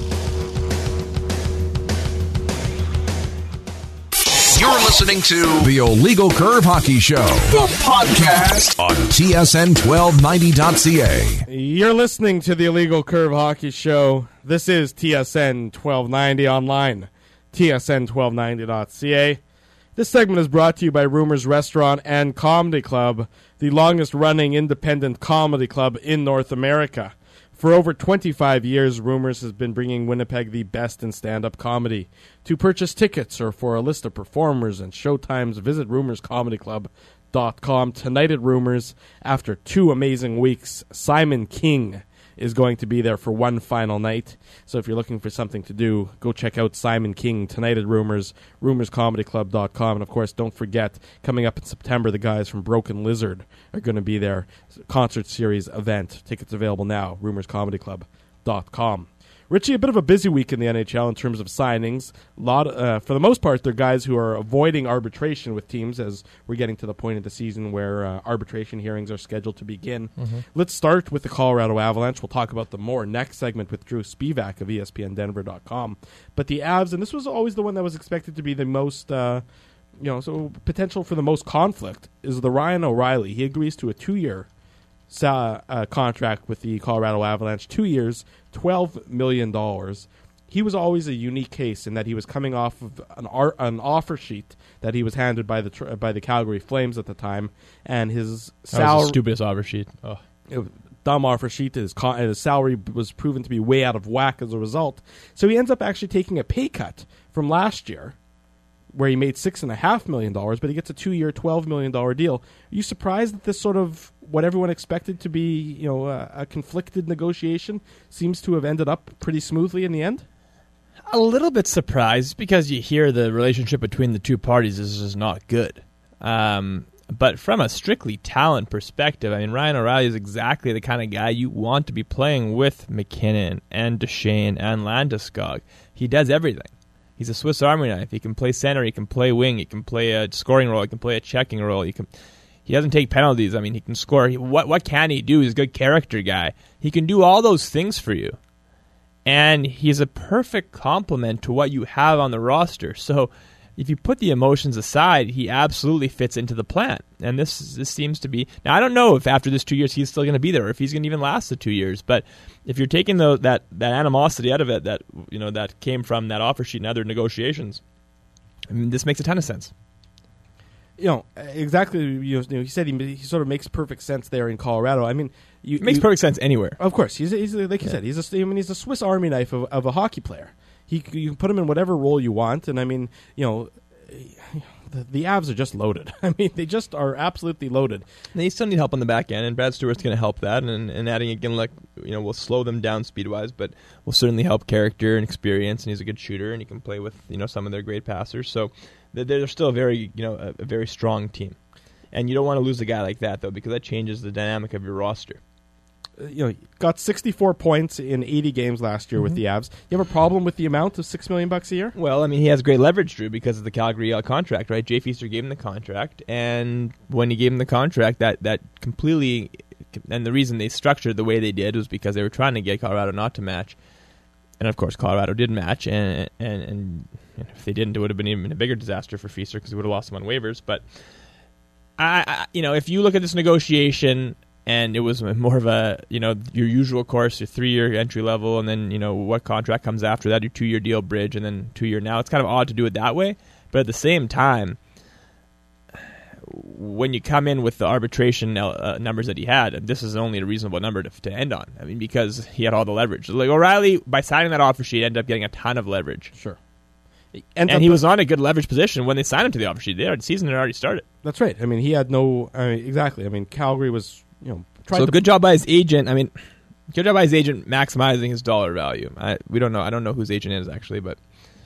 You're listening to the Illegal Curve Hockey Show, the podcast on T S N twelve ninety dot C A. You're listening to the Illegal Curve Hockey Show. This is T S N twelve ninety online, T S N twelve ninety dot C A. This segment is brought to you by Rumors Restaurant and Comedy Club, the longest-running independent comedy club in North America. For over twenty-five years, Rumors has been bringing Winnipeg the best in stand-up comedy. To purchase tickets or for a list of performers and showtimes, visit rumors comedy club dot com. Tonight at Rumors, after two amazing weeks, Simon King is going to be there for one final night. So if you're looking for something to do, go check out Simon King tonight at Rumors, rumors comedy club dot com. And, of course, don't forget, coming up in September, the guys from Broken Lizard are going to be there. Concert series event. Tickets available now, rumors comedy club dot com. Richie, a bit of a busy week in the N H L in terms of signings. A lot, uh, for the most part, they're guys who are avoiding arbitration with teams as we're getting to the point of the season where uh, arbitration hearings are scheduled to begin. Mm-hmm. Let's start with the Colorado Avalanche. We'll talk about them more next segment with Drew Spivak of E S P N Denver dot com. But the Avs, and this was always the one that was expected to be the most, uh, you know, so potential for the most conflict, is the Ryan O'Reilly. He agrees to a two-year Sa- uh, contract with the Colorado Avalanche, two years, twelve million dollars. He was always a unique case in that he was coming off of an, ar- an offer sheet that he was handed by the tr- by the Calgary Flames at the time, and his That was salary, the stupidest offer sheet. Oh. dumb offer sheet. His, co- his salary was proven to be way out of whack as a result. So he ends up actually taking a pay cut from last year, where he made six and a half million dollars, but he gets a two-year, twelve million dollar deal. Are you surprised that this sort of what everyone expected to be, you know, a, a conflicted negotiation seems to have ended up pretty smoothly in the end? A little bit surprised because you hear the relationship between the two parties is just not good. Um, but from a strictly talent perspective, I mean, Ryan O'Reilly is exactly the kind of guy you want to be playing with McKinnon and Duchesne and Landeskog. He does everything. He's a Swiss Army knife. He can play center. He can play wing. He can play a scoring role. He can play a checking role. He can. He doesn't take penalties. I mean, he can score. He, what what can he do? He's a good character guy. He can do all those things for you. And he's a perfect complement to what you have on the roster. So if you put the emotions aside, he absolutely fits into the plan. And this this seems to be... Now, I don't know if after this two years he's still going to be there or if he's going to even last the two years. But if you're taking the, that, that animosity out of it that you know that came from that offer sheet and other negotiations, I mean, this makes a ton of sense. You know, exactly. You know, he said he, he sort of makes perfect sense there in Colorado. I mean, you, it makes you, perfect sense anywhere. Of course, he's, he's like you yeah. said, he's a I mean, he's a Swiss Army knife of, of a hockey player. He you can put him in whatever role you want, and I mean, you know, the, the Avs are just loaded. I mean, they just are absolutely loaded. And they still need help on the back end, and Brad Stewart's going to help that, and, and adding again, like you know, will slow them down speed wise, but will certainly help character and experience. And he's a good shooter, and he can play with you know some of their great passers. So they're still a very you know a, a very strong team. And you don't want to lose a guy like that, though, because that changes the dynamic of your roster. you know, got sixty-four points in eighty games last year mm-hmm. with the Avs. You have a problem with the amount of six million bucks a year? Well, I mean, he has great leverage, Drew, because of the Calgary uh, contract, right? Jay Feaster gave him the contract, and when he gave him the contract, that that completely, and the reason they structured the way they did was because they were trying to get Colorado not to match, and of course, Colorado did match, and and, and if they didn't, it would have been even a bigger disaster for Feaster because he would have lost him on waivers. But I, I, you know, if you look at this negotiation. And it was more of a, you know, your usual course, your three-year entry level, and then, you know, what contract comes after that, your two-year deal bridge, and then two-year now. It's kind of odd to do it that way. But at the same time, when you come in with the arbitration uh, numbers that he had, this is only a reasonable number to, to end on. I mean, because he had all the leverage. Like O'Reilly, by signing that offer sheet, ended up getting a ton of leverage. Sure. And, and he was on a good leverage position when they signed him to the offer sheet. The season had already started. That's right. I mean, he had no, I mean, exactly. I mean, Calgary was... You know, so to good job by his agent. I mean, good job by his agent maximizing his dollar value. I, we don't know. I don't know whose agent is actually, but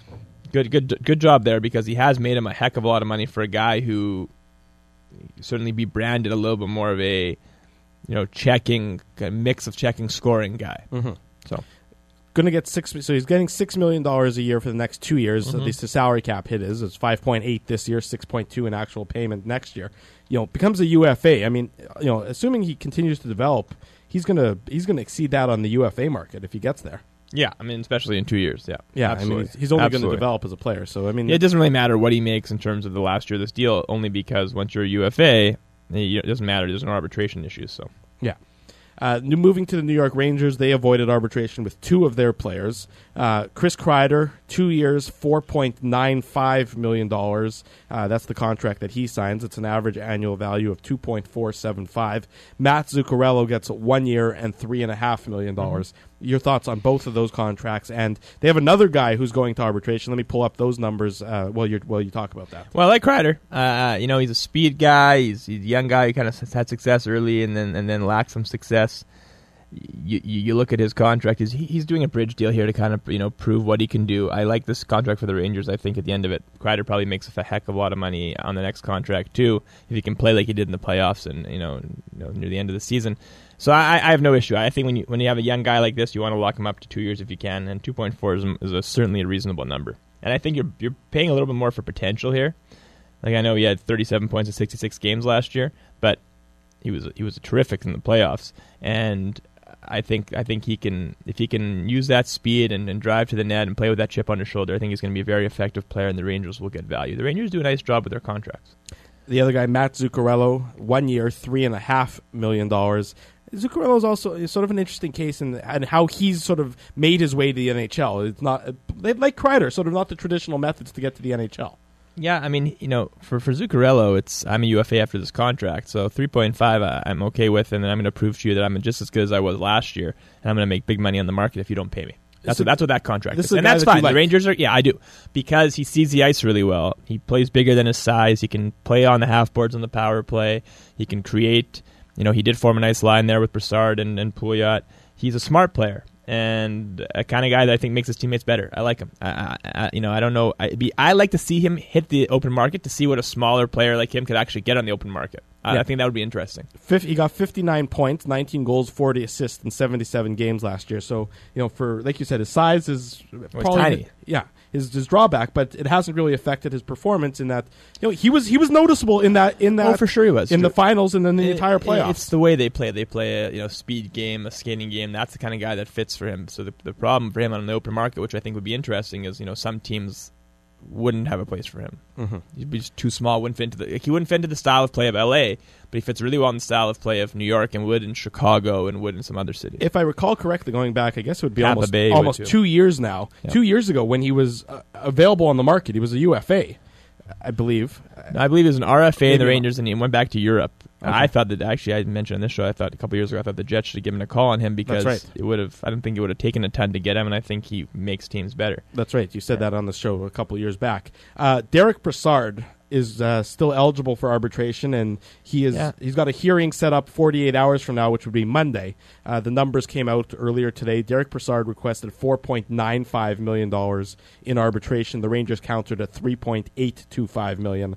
good, good, good job there because he has made him a heck of a lot of money for a guy who certainly be branded a little bit more of a, you know, checking a mix of checking scoring guy. Mm-hmm. So. Going to get six, so he's getting six million dollars a year for the next two years. Mm-hmm. At least the salary cap hit is it's five point eight this year, six point two in actual payment next year. You know, becomes a U F A. I mean, you know, assuming he continues to develop, he's gonna he's gonna exceed that on the U F A market if he gets there. Yeah, I mean, especially in two years. Yeah, yeah. absolutely. I mean, he's only going to develop as a player. So I mean, yeah, it doesn't really matter what he makes in terms of the last year of this deal, only because once you're a U F A, it doesn't matter. There's no arbitration issues. So yeah. Uh, moving to the New York Rangers, they avoided arbitration with two of their players. Uh, Chris Kreider, two years, four point nine five million dollars. Uh, that's the contract that he signs. It's an average annual value of two point four seven five. Matt Zuccarello gets one year and three point five million dollars. Mm-hmm. Your thoughts on both of those contracts? And they have another guy who's going to arbitration. Let me pull up those numbers uh, while, you're, while you talk about that. Well, I like Kreider. Uh, you know, he's a speed guy. He's, he's a young guy who kind of had success early and then and then lacked some success. You, you you look at his contract. He's he's doing a bridge deal here to kind of you know prove what he can do. I like this contract for the Rangers. I think at the end of it, Kreider probably makes a heck of a lot of money on the next contract too if he can play like he did in the playoffs and you know, you know near the end of the season. So I, I have no issue. I think when you when you have a young guy like this, you want to lock him up to two years if you can, and two point four is, is a, certainly a reasonable number. And I think you're you're paying a little bit more for potential here. Like I know he had thirty-seven points in sixty-six games last year, but he was he was terrific in the playoffs and. I think I think he can if he can use that speed and, and drive to the net and play with that chip on his shoulder. I think he's going to be a very effective player, and the Rangers will get value. The Rangers do a nice job with their contracts. The other guy, Matt Zuccarello, one year, three and a half million dollars. Zuccarello is also sort of an interesting case in and how he's sort of made his way to the N H L. It's not like Kreider, sort of not the traditional methods to get to the N H L. Yeah, I mean, you know, for, for Zuccarello, it's I'm a U F A after this contract, so three point five I, I'm okay with, and then I'm going to prove to you that I'm just as good as I was last year, and I'm going to make big money on the market if you don't pay me. That's what, that's what that contract is, and that's fine. The Rangers are, yeah, I do, because he sees the ice really well. He plays bigger than his size. He can play on the half boards on the power play. He can create. You know, he did form a nice line there with Brassard and, and Pouliot. He's a smart player. And a kind of guy that I think makes his teammates better. I like him. I, I, you know, I don't know. I, be, I like to see him hit the open market to see what a smaller player like him could actually get on the open market. I, yeah. I think that would be interesting. Fifth, he got fifty-nine points, nineteen goals, forty assists in seventy-seven games last year. So, you know, for like you said, his size is probably tiny. Yeah, his his drawback, but it hasn't really affected his performance in that. You know, he was he was noticeable in that in that. Oh, for sure he was in the finals and then the it, entire playoffs. It's the way they play. They play a you know speed game, a skating game. That's the kind of guy that fits for him. So the the problem for him on the open market, which I think would be interesting, is you know some teams wouldn't have a place for him. Mm-hmm. He'd be just too small. Wouldn't fit into the like, he wouldn't fit into the style of play of L A, but he fits really well in the style of play of New York and would in Chicago and would in some other cities. If I recall correctly, going back, I guess it would be Tampa almost Bay almost two years now. Yep. Two years ago, when he was uh, available on the market, he was a U F A, I believe. I believe he was an R F A Maybe in the Rangers, and he went back to Europe. Okay. I thought that actually I mentioned on this show. I thought a couple years ago, I thought the Jets should have given a call on him because That's right. it would have. I don't think it would have taken a ton to get him, and I think he makes teams better. That's right. You said yeah. that on the show a couple years back. Uh, Derek Brassard is uh, still eligible for arbitration, and he is yeah. he's got a hearing set up forty-eight hours from now, which would be Monday. Uh, the numbers came out earlier today. Derek Brassard requested four point nine five million dollars in arbitration. The Rangers countered at three point eight two five million dollars.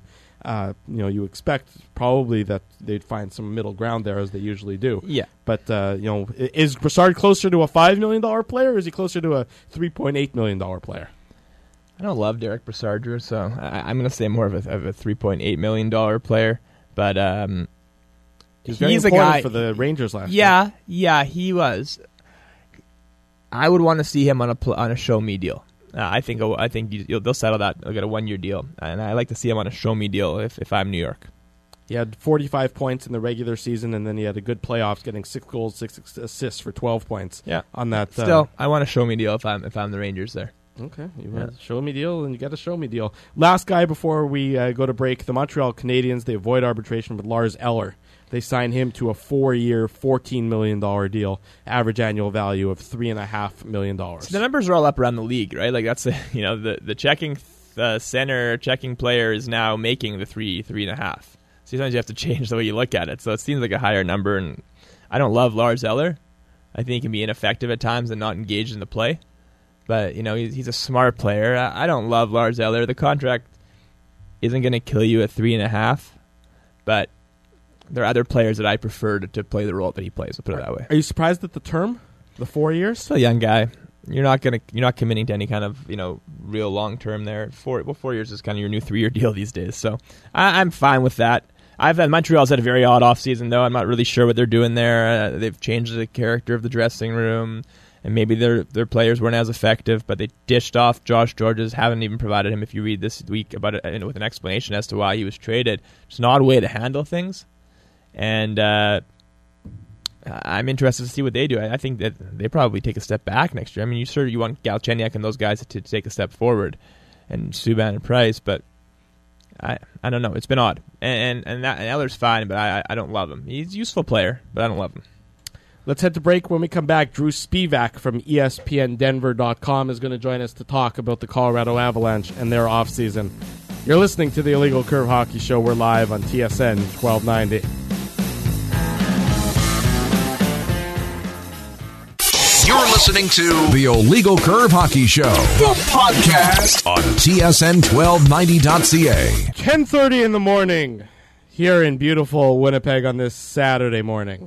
Uh, you know, you expect probably that they'd find some middle ground there, as they usually do. Yeah. But, uh, you know, is Brassard closer to a five million dollars player, or is he closer to a three point eight million dollars player? I don't love Derek Brassard, Drew, so I, I'm going to say more of a, of a three point eight million dollars player. But um, he's, very he's a important guy for the Rangers last yeah, year. Yeah, yeah, he was. I would want to see him on a pl- on a show me deal. Uh, I think I think you, you'll, they'll settle that. They'll get a one year deal, and I like to see him on a show me deal if, if I'm New York. He had forty-five points in the regular season, and then he had a good playoffs, getting six goals, six assists for twelve points. Yeah, on that. Still, uh, I want a show me deal if I'm if I'm the Rangers there. Okay, you yeah. want a show me deal, and you get a show me deal. Last guy before we uh, go to break, the Montreal Canadiens, they avoid arbitration with Lars Eller. They sign him to a four-year, fourteen million dollars deal, average annual value of three point five million dollars. So the numbers are all up around the league, right? Like that's a, you know the the checking uh, center checking player is now making the three three and a half. So sometimes you have to change the way you look at it. So it seems like a higher number, and I don't love Lars Eller. I think he can be ineffective at times and not engaged in the play. But, you know, he's, he's a smart player. I, I don't love Lars Eller. The contract isn't going to kill you at three and a half, but there are other players that I prefer to, to play the role that he plays. I'll put it that way. Are you surprised at the term, the four years? Still a young guy. You're not gonna you're not committing to any kind of you know real long term there. Four well, four years is kind of your new three year deal these days. So I, I'm fine with that. I've had Montreal's had a very odd offseason, though. I'm not really sure what they're doing there. Uh, they've changed the character of the dressing room. And maybe their their players weren't as effective, but they dished off Josh Georges. Haven't even provided him, if you read this week, about it with an explanation as to why he was traded. It's an odd way to handle things, and uh, I'm interested to see what they do. I, I think that they probably take a step back next year. I mean, you sure you want Galchenyuk and those guys to, to take a step forward, and Subban and Price, but I I don't know. It's been odd, and and, and that and Eller's fine, but I I don't love him. He's a useful player, but I don't love him. Let's head to break. When we come back, Drew Spivak from E S P N Denver dot com is going to join us to talk about the Colorado Avalanche and their offseason. You're listening to the Illegal Curve Hockey Show. We're live on T S N twelve ninety. You're listening to the Illegal Curve Hockey Show, the podcast on T S N twelve ninety dot C A. ten thirty in the morning here in beautiful Winnipeg on this Saturday morning.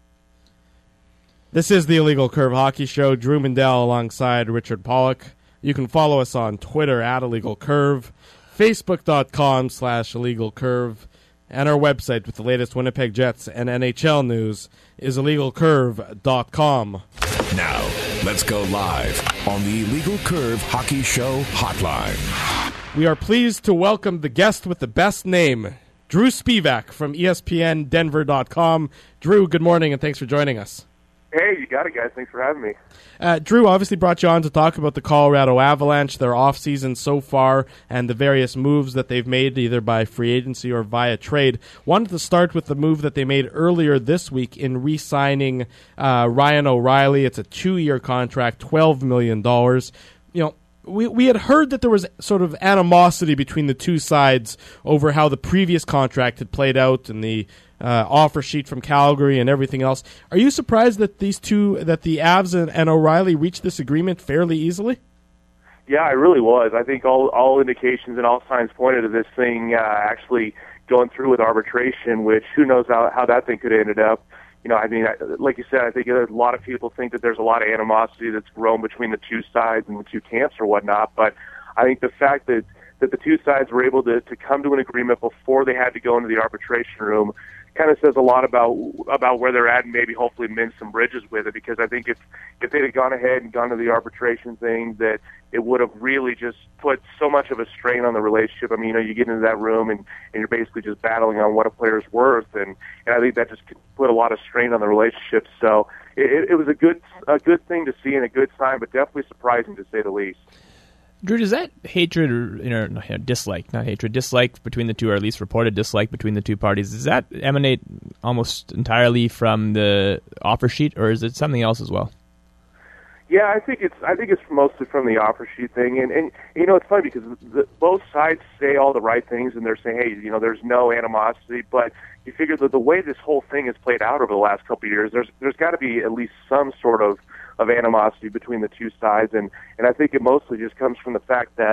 This is the Illegal Curve Hockey Show. Drew Mindell alongside Richard Pollock. You can follow us on Twitter at Illegal Curve, Facebook.com slash Illegal Curve, and our website with the latest Winnipeg Jets and N H L news is illegal curve dot com. Now, let's go live on the Illegal Curve Hockey Show hotline. We are pleased to welcome the guest with the best name, Drew Spivak from E S P N Denver dot com. Drew, good morning and thanks for joining us. Hey, you got it, guys. Thanks for having me. Uh, Drew obviously brought you on to talk about the Colorado Avalanche, their offseason so far, and the various moves that they've made either by free agency or via trade. Wanted to start with the move that they made earlier this week in re-signing uh, Ryan O'Reilly. It's a two-year contract, twelve million dollars. You know, we we had heard that there was sort of animosity between the two sides over how the previous contract had played out and the Uh, offer sheet from Calgary and everything else. Are you surprised that these two, that the Avs and, and O'Reilly reached this agreement fairly easily? Yeah, I really was. I think all all indications and all signs pointed to this thing uh, actually going through with arbitration, which who knows how, how that thing could have ended up. You know, I mean, like you said, I think a lot of people think that there's a lot of animosity that's grown between the two sides and the two camps or whatnot, but I think the fact that, that the two sides were able to, to come to an agreement before they had to go into the arbitration room kind of says a lot about about where they're at and maybe hopefully mend some bridges with it, because I think if if they'd have gone ahead and gone to the arbitration thing, that it would have really just put so much of a strain on the relationship. I mean, you know, you get into that room and, and you're basically just battling on what a player's worth, and, and I think that just put a lot of strain on the relationship. So it, it was a good a good thing to see and a good sign, but definitely surprising to say the least. Drew, does that hatred or you know, dislike, not hatred, dislike between the two, or at least reported dislike between the two parties, does that emanate almost entirely from the offer sheet, or is it something else as well? Yeah, I think it's I think it's mostly from the offer sheet thing, and and you know it's funny because the, both sides say all the right things, and they're saying, hey, you know, there's no animosity, but you figure that the way this whole thing has played out over the last couple of years, there's there's got to be at least some sort of of animosity between the two sides, and, and I think it mostly just comes from the fact that,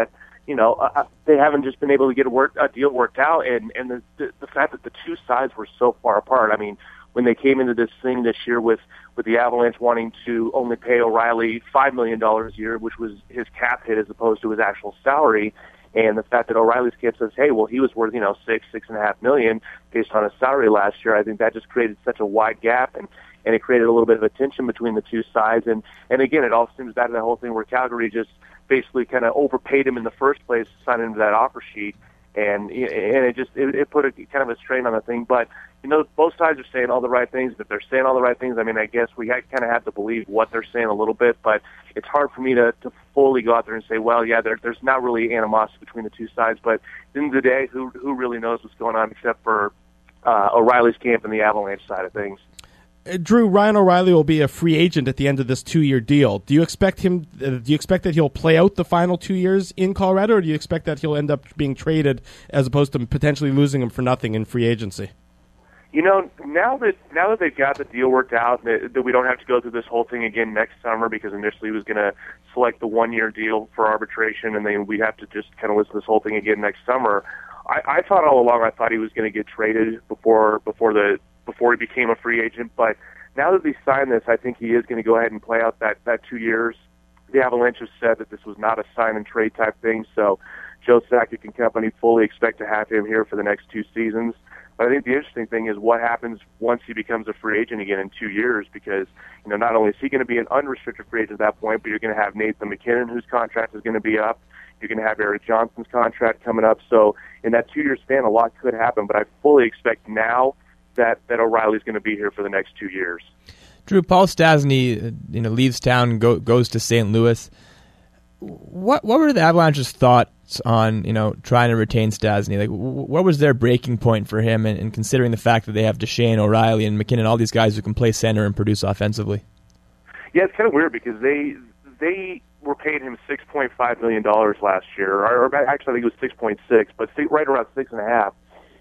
you know, uh, they haven't just been able to get a, work, a deal worked out, and and the, the the fact that the two sides were so far apart. I mean, when they came into this thing this year with with the Avalanche wanting to only pay O'Reilly five million dollars a year, which was his cap hit as opposed to his actual salary, and the fact that O'Reilly's camp says, hey, well, he was worth, you know, six, six and a half million based on his salary last year, I think that just created such a wide gap, and and it created a little bit of a tension between the two sides. And, and again, it all stems back to the whole thing where Calgary just basically kind of overpaid him in the first place to sign into that offer sheet. And and it just it, it put a kind of a strain on the thing. But, you know, both sides are saying all the right things. If they're saying all the right things, I mean, I guess we kind of have to believe what they're saying a little bit. But it's hard for me to, to fully go out there and say, well, yeah, there, there's not really animosity between the two sides. But at the end of the day, who, who really knows what's going on except for uh, O'Reilly's camp and the Avalanche side of things. Drew, Ryan O'Reilly will be a free agent at the end of this two-year deal. Do you expect him? Uh, do you expect that he'll play out the final two years in Colorado, or do you expect that he'll end up being traded as opposed to potentially losing him for nothing in free agency? You know, now that now that they've got the deal worked out, that, that we don't have to go through this whole thing again next summer, because initially he was going to select the one-year deal for arbitration, and then we'd have to just kind of listen to this whole thing again next summer. I, I thought all along, I thought he was going to get traded before before the. before he became a free agent, but now that he signed this, I think he is going to go ahead and play out that, that two years. The Avalanche have said that this was not a sign-and-trade type thing, so Joe Sakic and company fully expect to have him here for the next two seasons. But I think the interesting thing is what happens once he becomes a free agent again in two years, because, you know, not only is he going to be an unrestricted free agent at that point, but you're going to have Nathan MacKinnon, whose contract is going to be up. You're going to have Erik Johnson's contract coming up. So in that two-year span, a lot could happen, but I fully expect now that, that O'Reilly's going to be here for the next two years. Drew, Paul Stastny, you know, leaves town, go, goes to Saint Louis. What what were the Avalanche's thoughts on, you know, trying to retain Stastny? Like, what was their breaking point for him, and, and considering the fact that they have Duchesne, O'Reilly, and MacKinnon, all these guys who can play center and produce offensively? Yeah, it's kind of weird because they they were paying him six point five million dollars last year, or, or actually I think it was six point six, but right around six and a half.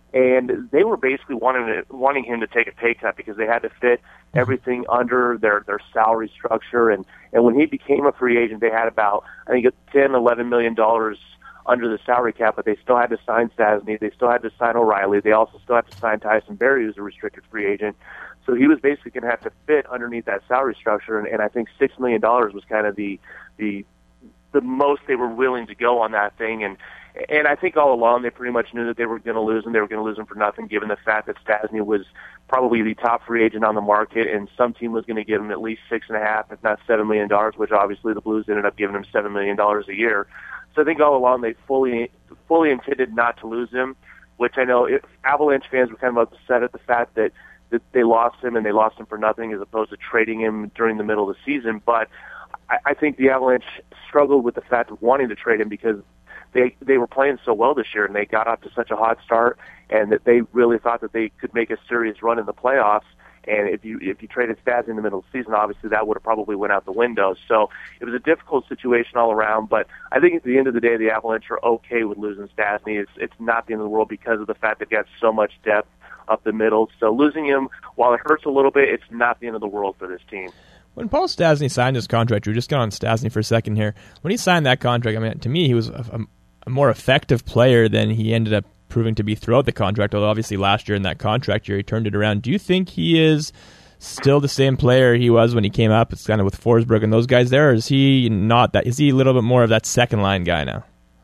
And they were basically wanting to, wanting him to take a pay cut because they had to fit everything under their, their salary structure. And, and when he became a free agent, they had about, I think, ten, eleven million dollars under the salary cap, but they still had to sign Stastny. They still had to sign O'Reilly. They also still had to sign Tyson Barrie, who's a restricted free agent. So he was basically going to have to fit underneath that salary structure. And, and I think six million dollars was kind of the, the, the most they were willing to go on that thing. And, And I think all along they pretty much knew that they were going to lose him. They were going to lose him for nothing, given the fact that Stastny was probably the top free agent on the market, and some team was going to give him at least six and a half, if not seven million dollars, which obviously the Blues ended up giving him seven million dollars a year. So I think all along they fully fully intended not to lose him, which I know if Avalanche fans were kind of upset at the fact that that they lost him and they lost him for nothing, as opposed to trading him during the middle of the season. But I, I think the Avalanche struggled with the fact of wanting to trade him because They they were playing so well this year, and they got off to such a hot start, and that they really thought that they could make a serious run in the playoffs. And if you if you traded Stastny in the middle of the season, obviously that would have probably went out the window. So it was a difficult situation all around. But I think at the end of the day, the Avalanche are okay with losing Stastny. It's it's not the end of the world because of the fact they've got so much depth up the middle. So losing him, while it hurts a little bit, it's not the end of the world for this team. When Paul Stastny signed his contract, we just got on Stastny for a second here. When he signed that contract, I mean, to me, he was a, a a more effective player than he ended up proving to be throughout the contract, although obviously last year in that contract year he turned it around. Do you think he is still the same player he was when he came up? It's kind of with Forsberg and those guys there, or is he not that? Is he a little bit more of that second line guy now?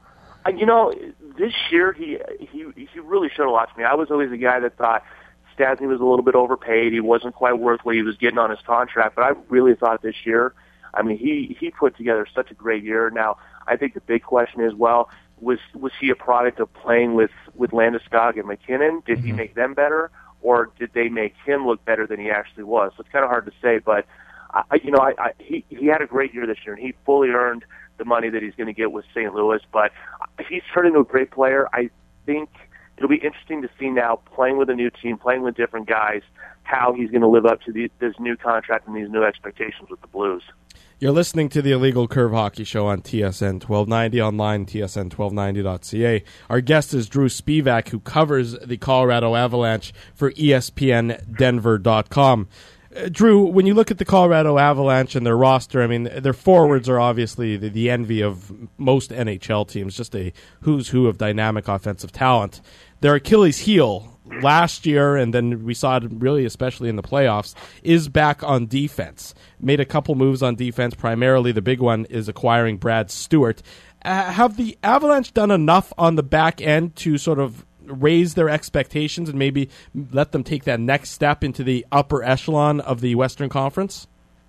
You know, this year he he he really showed a lot to me. I was always a guy that thought Stastny was a little bit overpaid. He wasn't quite worth what he was getting on his contract, but I really thought this year, I mean, he, he put together such a great year. Now, I think the big question is, well, was was he a product of playing with, with Landeskog and MacKinnon? Did mm-hmm. he make them better, or did they make him look better than he actually was? So it's kind of hard to say, but, I, you know, I, I, he, he had a great year this year, and he fully earned the money that he's going to get with Saint Louis, but he's turned into a great player. I think it'll be interesting to see now, playing with a new team, playing with different guys, how he's going to live up to the, this new contract and these new expectations with the Blues. You're listening to the Illegal Curve Hockey Show on T S N twelve ninety, online, T S N twelve ninety dot C A. Our guest is Drew Spivak, who covers the Colorado Avalanche for E S P N Denver dot com. Uh, Drew, when you look at the Colorado Avalanche and their roster, I mean, their forwards are obviously the, the envy of most N H L teams, just a who's who of dynamic offensive talent. Their Achilles heel last year, and then we saw it really especially in the playoffs, is back on defense. Made a couple moves on defense. Primarily the big one is acquiring Brad Stewart. Uh, have the Avalanche done enough on the back end to sort of raise their expectations and maybe let them take that next step into the upper echelon of the Western Conference?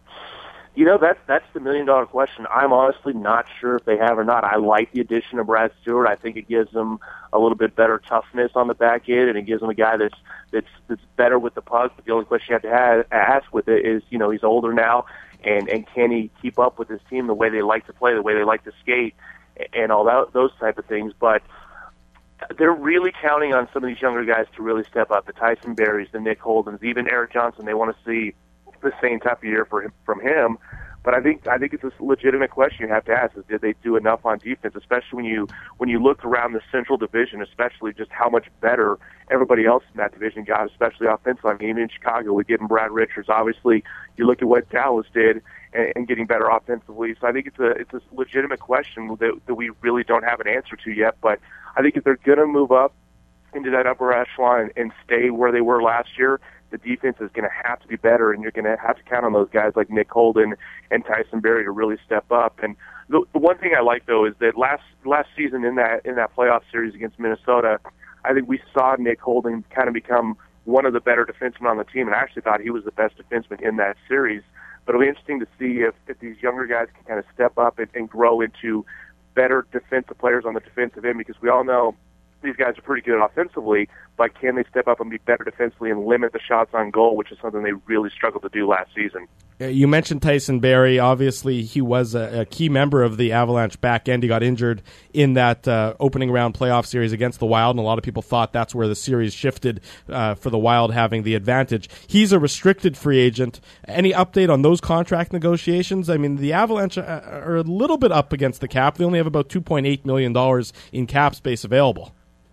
You know, that's that's the million-dollar question. I'm honestly not sure if they have or not. I like the addition of Brad Stewart. I think it gives them a little bit better toughness on the back end, and it gives them a guy that's that's that's better with the puck. But the only question you have to have, ask with it is, you know, he's older now, and and can he keep up with his team the way they like to play, the way they like to skate, and all that, those type of things. But they're really counting on some of these younger guys to really step up. The Tyson Barries, the Nick Holdens, even Erik Johnson. They want to see the same type of year for him, from him. But I think I think it's a legitimate question you have to ask: is did they do enough on defense? Especially when you when you look around the Central Division, especially just how much better everybody else in that division got, especially offensively. I mean, even in Chicago, with getting Brad Richards. Obviously, you look at what Dallas did and, and getting better offensively. So I think it's a it's a legitimate question that, that we really don't have an answer to yet. But I think if they're going to move up into that upper echelon and stay where they were last year, the defense is going to have to be better, and you're going to have to count on those guys like Nick Holden and Tyson Barrie to really step up. And the, the one thing I like, though, is that last last season in that in that playoff series against Minnesota, I think we saw Nick Holden kind of become one of the better defensemen on the team, and I actually thought he was the best defenseman in that series. But it'll be interesting to see if, if these younger guys can kind of step up and, and grow into better defensive players on the defensive end, because we all know these guys are pretty good offensively, but can they step up and be better defensively and limit the shots on goal, which is something they really struggled to do last season. You mentioned Tyson Barrie. Obviously, he was a, a key member of the Avalanche back end. He got injured in that uh, opening round playoff series against the Wild, and a lot of people thought that's where the series shifted uh, for the Wild having the advantage. He's a restricted free agent. Any update on those contract negotiations? I mean, the Avalanche are a little bit up against the cap. They only have about two point eight million dollars in cap space available.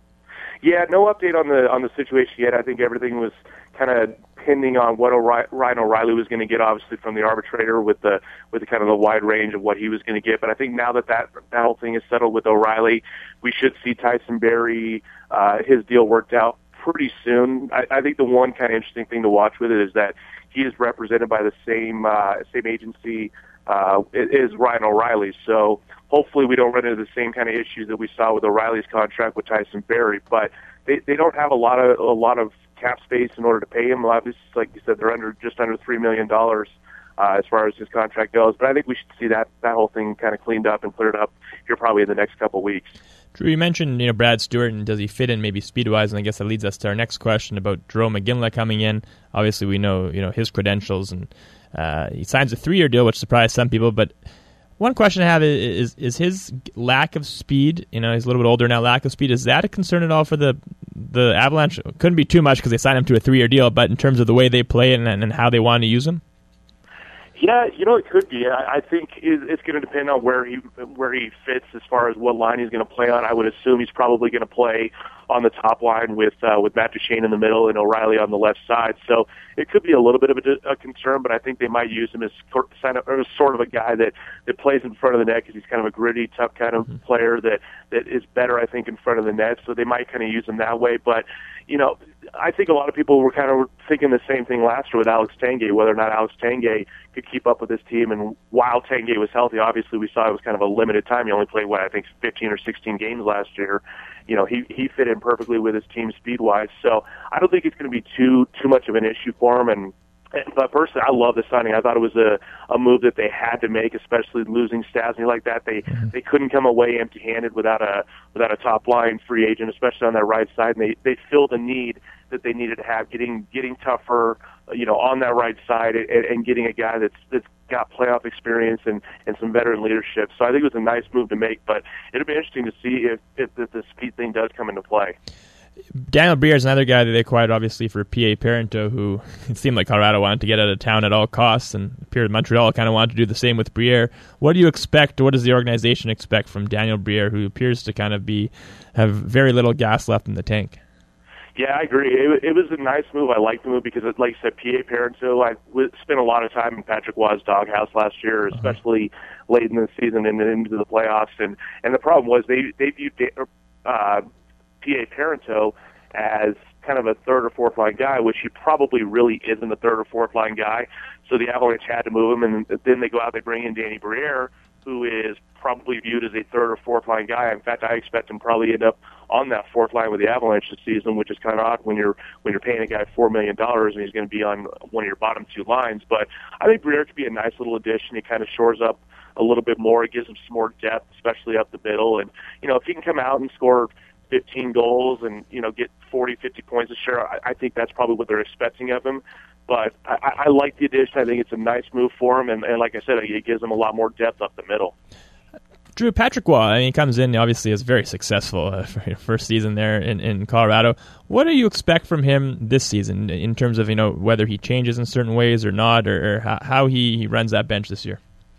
Yeah, no update on the on the situation yet. I think everything was kind of pending on what O'Reilly, Ryan O'Reilly was going to get, obviously from the arbitrator, with the with the kind of the wide range of what he was going to get. But I think now that that, that whole thing is settled with O'Reilly, we should see Tyson Barrie, uh, his deal worked out pretty soon. I, I think the one kind of interesting thing to watch with it is that he is represented by the same uh, same agency uh, is Ryan O'Reilly. So hopefully we don't run into the same kind of issues that we saw with O'Reilly's contract with Tyson Barrie. But they they don't have a lot of a lot of cap space in order to pay him. Obviously, like you said, they're under just under three million dollars uh, as far as his contract goes. But I think we should see that that whole thing kind of cleaned up and cleared up here probably in the next couple of weeks. Drew, you mentioned you know Brad Stewart, and does he fit in maybe speed-wise? And I guess that leads us to our next question about Jarome Iginla coming in. Obviously, we know you know his credentials, and uh, he signs a three-year deal, which surprised some people. But one question I have is, is is his lack of speed. You know, he's a little bit older now. Lack of speed, is that a concern at all for the the Avalanche? Couldn't be too much because they signed him to a three-year deal. But in terms of the way they play and, and how they want to use him. Yeah, you know, it could be. I, I think it's going to depend on where he where he fits as far as what line he's going to play on. I would assume he's probably going to play on the top line with uh, with Matt Duchene in the middle and O'Reilly on the left side. So it could be a little bit of a, a concern, but I think they might use him as sort of a guy that, that plays in front of the net because he's kind of a gritty, tough kind of mm-hmm. player that, that is better, I think, in front of the net. So they might kind of use him that way. But, you know, I think a lot of people were kind of thinking the same thing last year with Alex Tanguay, whether or not Alex Tanguay could keep up with his team. And while Tanguay was healthy, obviously we saw it was kind of a limited time. He only played, what, I think fifteen or sixteen games last year. You know, he, he fit in perfectly with his team speed-wise. So I don't think it's going to be too too much of an issue for him. And But personally, I love the signing. I thought it was a, a move that they had to make, especially losing Stastny like that. They mm-hmm. they couldn't come away empty-handed without a without a top-line free agent, especially on that right side. And they they filled a need that they needed to have, getting getting tougher, you know, on that right side, and, and getting a guy that's that's got playoff experience and, and some veteran leadership. So I think it was a nice move to make. But it'll be interesting to see if if, if the speed thing does come into play. Daniel Briere is another guy that they acquired, obviously, for P A Parento, who it seemed like Colorado wanted to get out of town at all costs, and it appeared Montreal kind of wanted to do the same with Briere. What do you expect, what does the organization expect from Daniel Briere, who appears to kind of be have very little gas left in the tank? Yeah, I agree. It, it was a nice move. I liked the move because, like you said, P A Parenteau, I w- spent a lot of time in Patrick Waugh's doghouse last year, especially uh-huh. late in the season and into the playoffs. And, and the problem was they, they viewed uh, P A Parenteau as kind of a third or fourth line guy, which he probably really isn't a third or fourth line guy. So the Avalanche had to move him, and then they go out, they bring in Danny Briere, who is probably viewed as a third or fourth line guy. In fact, I expect him probably end up on that fourth line with the Avalanche this season, which is kind of odd when you're when you're paying a guy four million dollars and he's going to be on one of your bottom two lines. But I think Briere could be a nice little addition. He kind of shores up a little bit more. It gives him some more depth, especially up the middle. And you know, if he can come out and score fifteen goals and you know get forty, fifty points a share, I, I think that's probably what they're expecting of him. But I, I like the addition. I think it's a nice move for him, and, and like I said, it gives him a lot more depth up the middle. Drew, Patrick Waugh, I mean, he comes in, obviously, is very successful uh, for his first season there in, in Colorado. What do you expect from him this season in terms of, you know, whether he changes in certain ways or not, or, or how, how he, he runs that bench this year?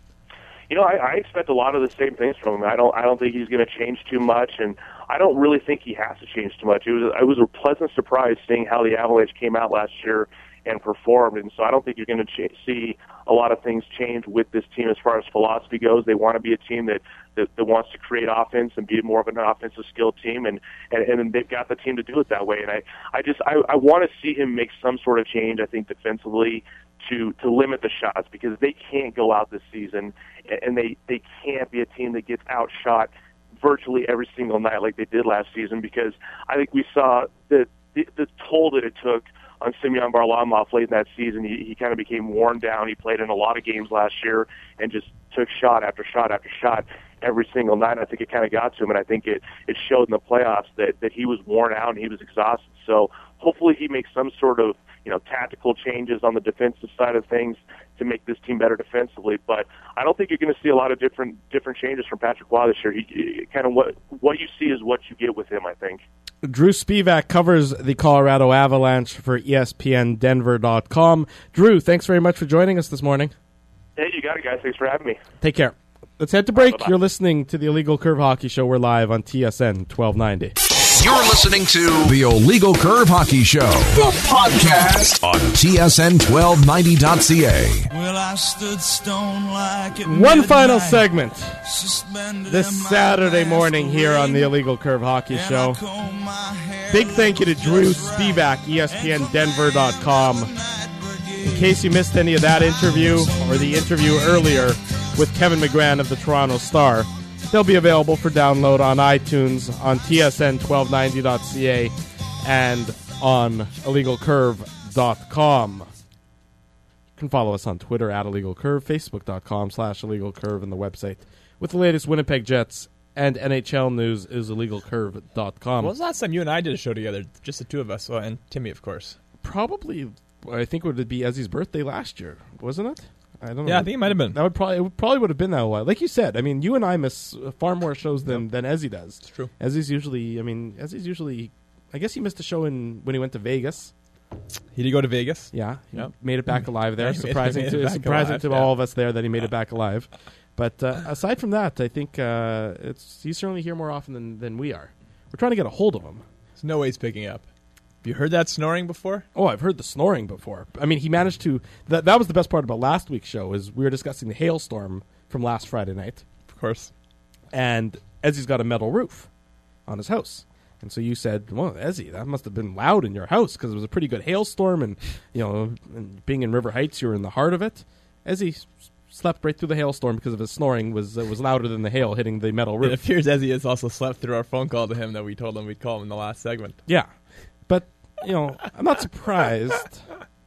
You know, I, I expect a lot of the same things from him. I don't I don't think he's going to change too much, and I don't really think he has to change too much. It was, it was a pleasant surprise seeing how the Avalanche came out last year and performed, and so I don't think you're going to ch- see a lot of things change with this team as far as philosophy goes. They want to be a team that, that, that wants to create offense and be more of an offensive skilled team, and, and, and they've got the team to do it that way. And I, I just I, I want to see him make some sort of change, I think, defensively to, to limit the shots, because they can't go out this season, and they, they can't be a team that gets outshot virtually every single night like they did last season, because I think we saw the, the, the toll that it took on Semyon Varlamov late in that season. He, he kind of became worn down. He played in a lot of games last year and just took shot after shot after shot every single night. I think it kind of got to him, and I think it, it showed in the playoffs that, that he was worn out and he was exhausted. So hopefully he makes some sort of, you know, tactical changes on the defensive side of things to make this team better defensively. But I don't think you're going to see a lot of different different changes from Patrick Waugh this year. He, he kind of what what you see is what you get with him, I think. Drew Spivak covers the Colorado Avalanche for E S P N Denver dot com. Drew, thanks very much for joining us this morning. Hey, you got it, guys. Thanks for having me. Take care. Let's head to break. Bye-bye. You're listening to the Illegal Curve Hockey Show. We're live on T S N twelve ninety. You're listening to the Illegal Curve Hockey Show, the podcast on T S N twelve ninety dot C A. Well, I stood stone like at One final midnight, segment suspended this in my Saturday morning here on the masquerade, Illegal Curve Hockey and I Show. comb my hair Big thank you to Drew just right. Spivak, E S P N And Denver dot com. from night brigade, In case you missed any of that interview or the interview earlier with Kevin McGran of the Toronto Star, they'll be available for download on iTunes, on T S N twelve ninety dot C A, and on illegal curve dot com. You can follow us on Twitter at illegalcurve, facebook dot com slash illegalcurve, and the website with the latest Winnipeg Jets and N H L news is illegal curve dot com. When was the last time you and I did a show together? Just the two of us, well, and Timmy, of course. Probably, I think it would be Ezzy's birthday last year, wasn't it? I don't know. Yeah, I think it might have been. That would probably it probably would have been that a while. Like you said, I mean, you and I miss far more shows than, than Ezzy does. It's true. Ezzy's usually, I mean, Ezzy's usually, I guess he missed a show in when he went to Vegas. He did go to Vegas. Yeah, he Yep. made it back alive there. Yeah, he made- surprising made it to back surprising alive, to yeah. all of us there that he made it back alive. But uh, aside from that, I think uh, it's he's certainly here more often than, than we are. We're trying to get a hold of him. There's no way he's picking up. Have you heard that snoring before? Oh, I've heard the snoring before. I mean, he managed to. That that was the best part about last week's show is we were discussing the hailstorm from last Friday night, Of course. and Ezzy's got a metal roof on his house, and so you said, "Well, Ezzy, that must have been loud in your house because it was a pretty good hailstorm, and you know, and being in River Heights, you were in the heart of it." Ezzy s- slept right through the hailstorm because of his snoring was uh, was louder than the hail hitting the metal It roof. appears Ezzy has also slept through our phone call to him that we told him we'd call him in the last segment. Yeah, but you know, I'm not surprised.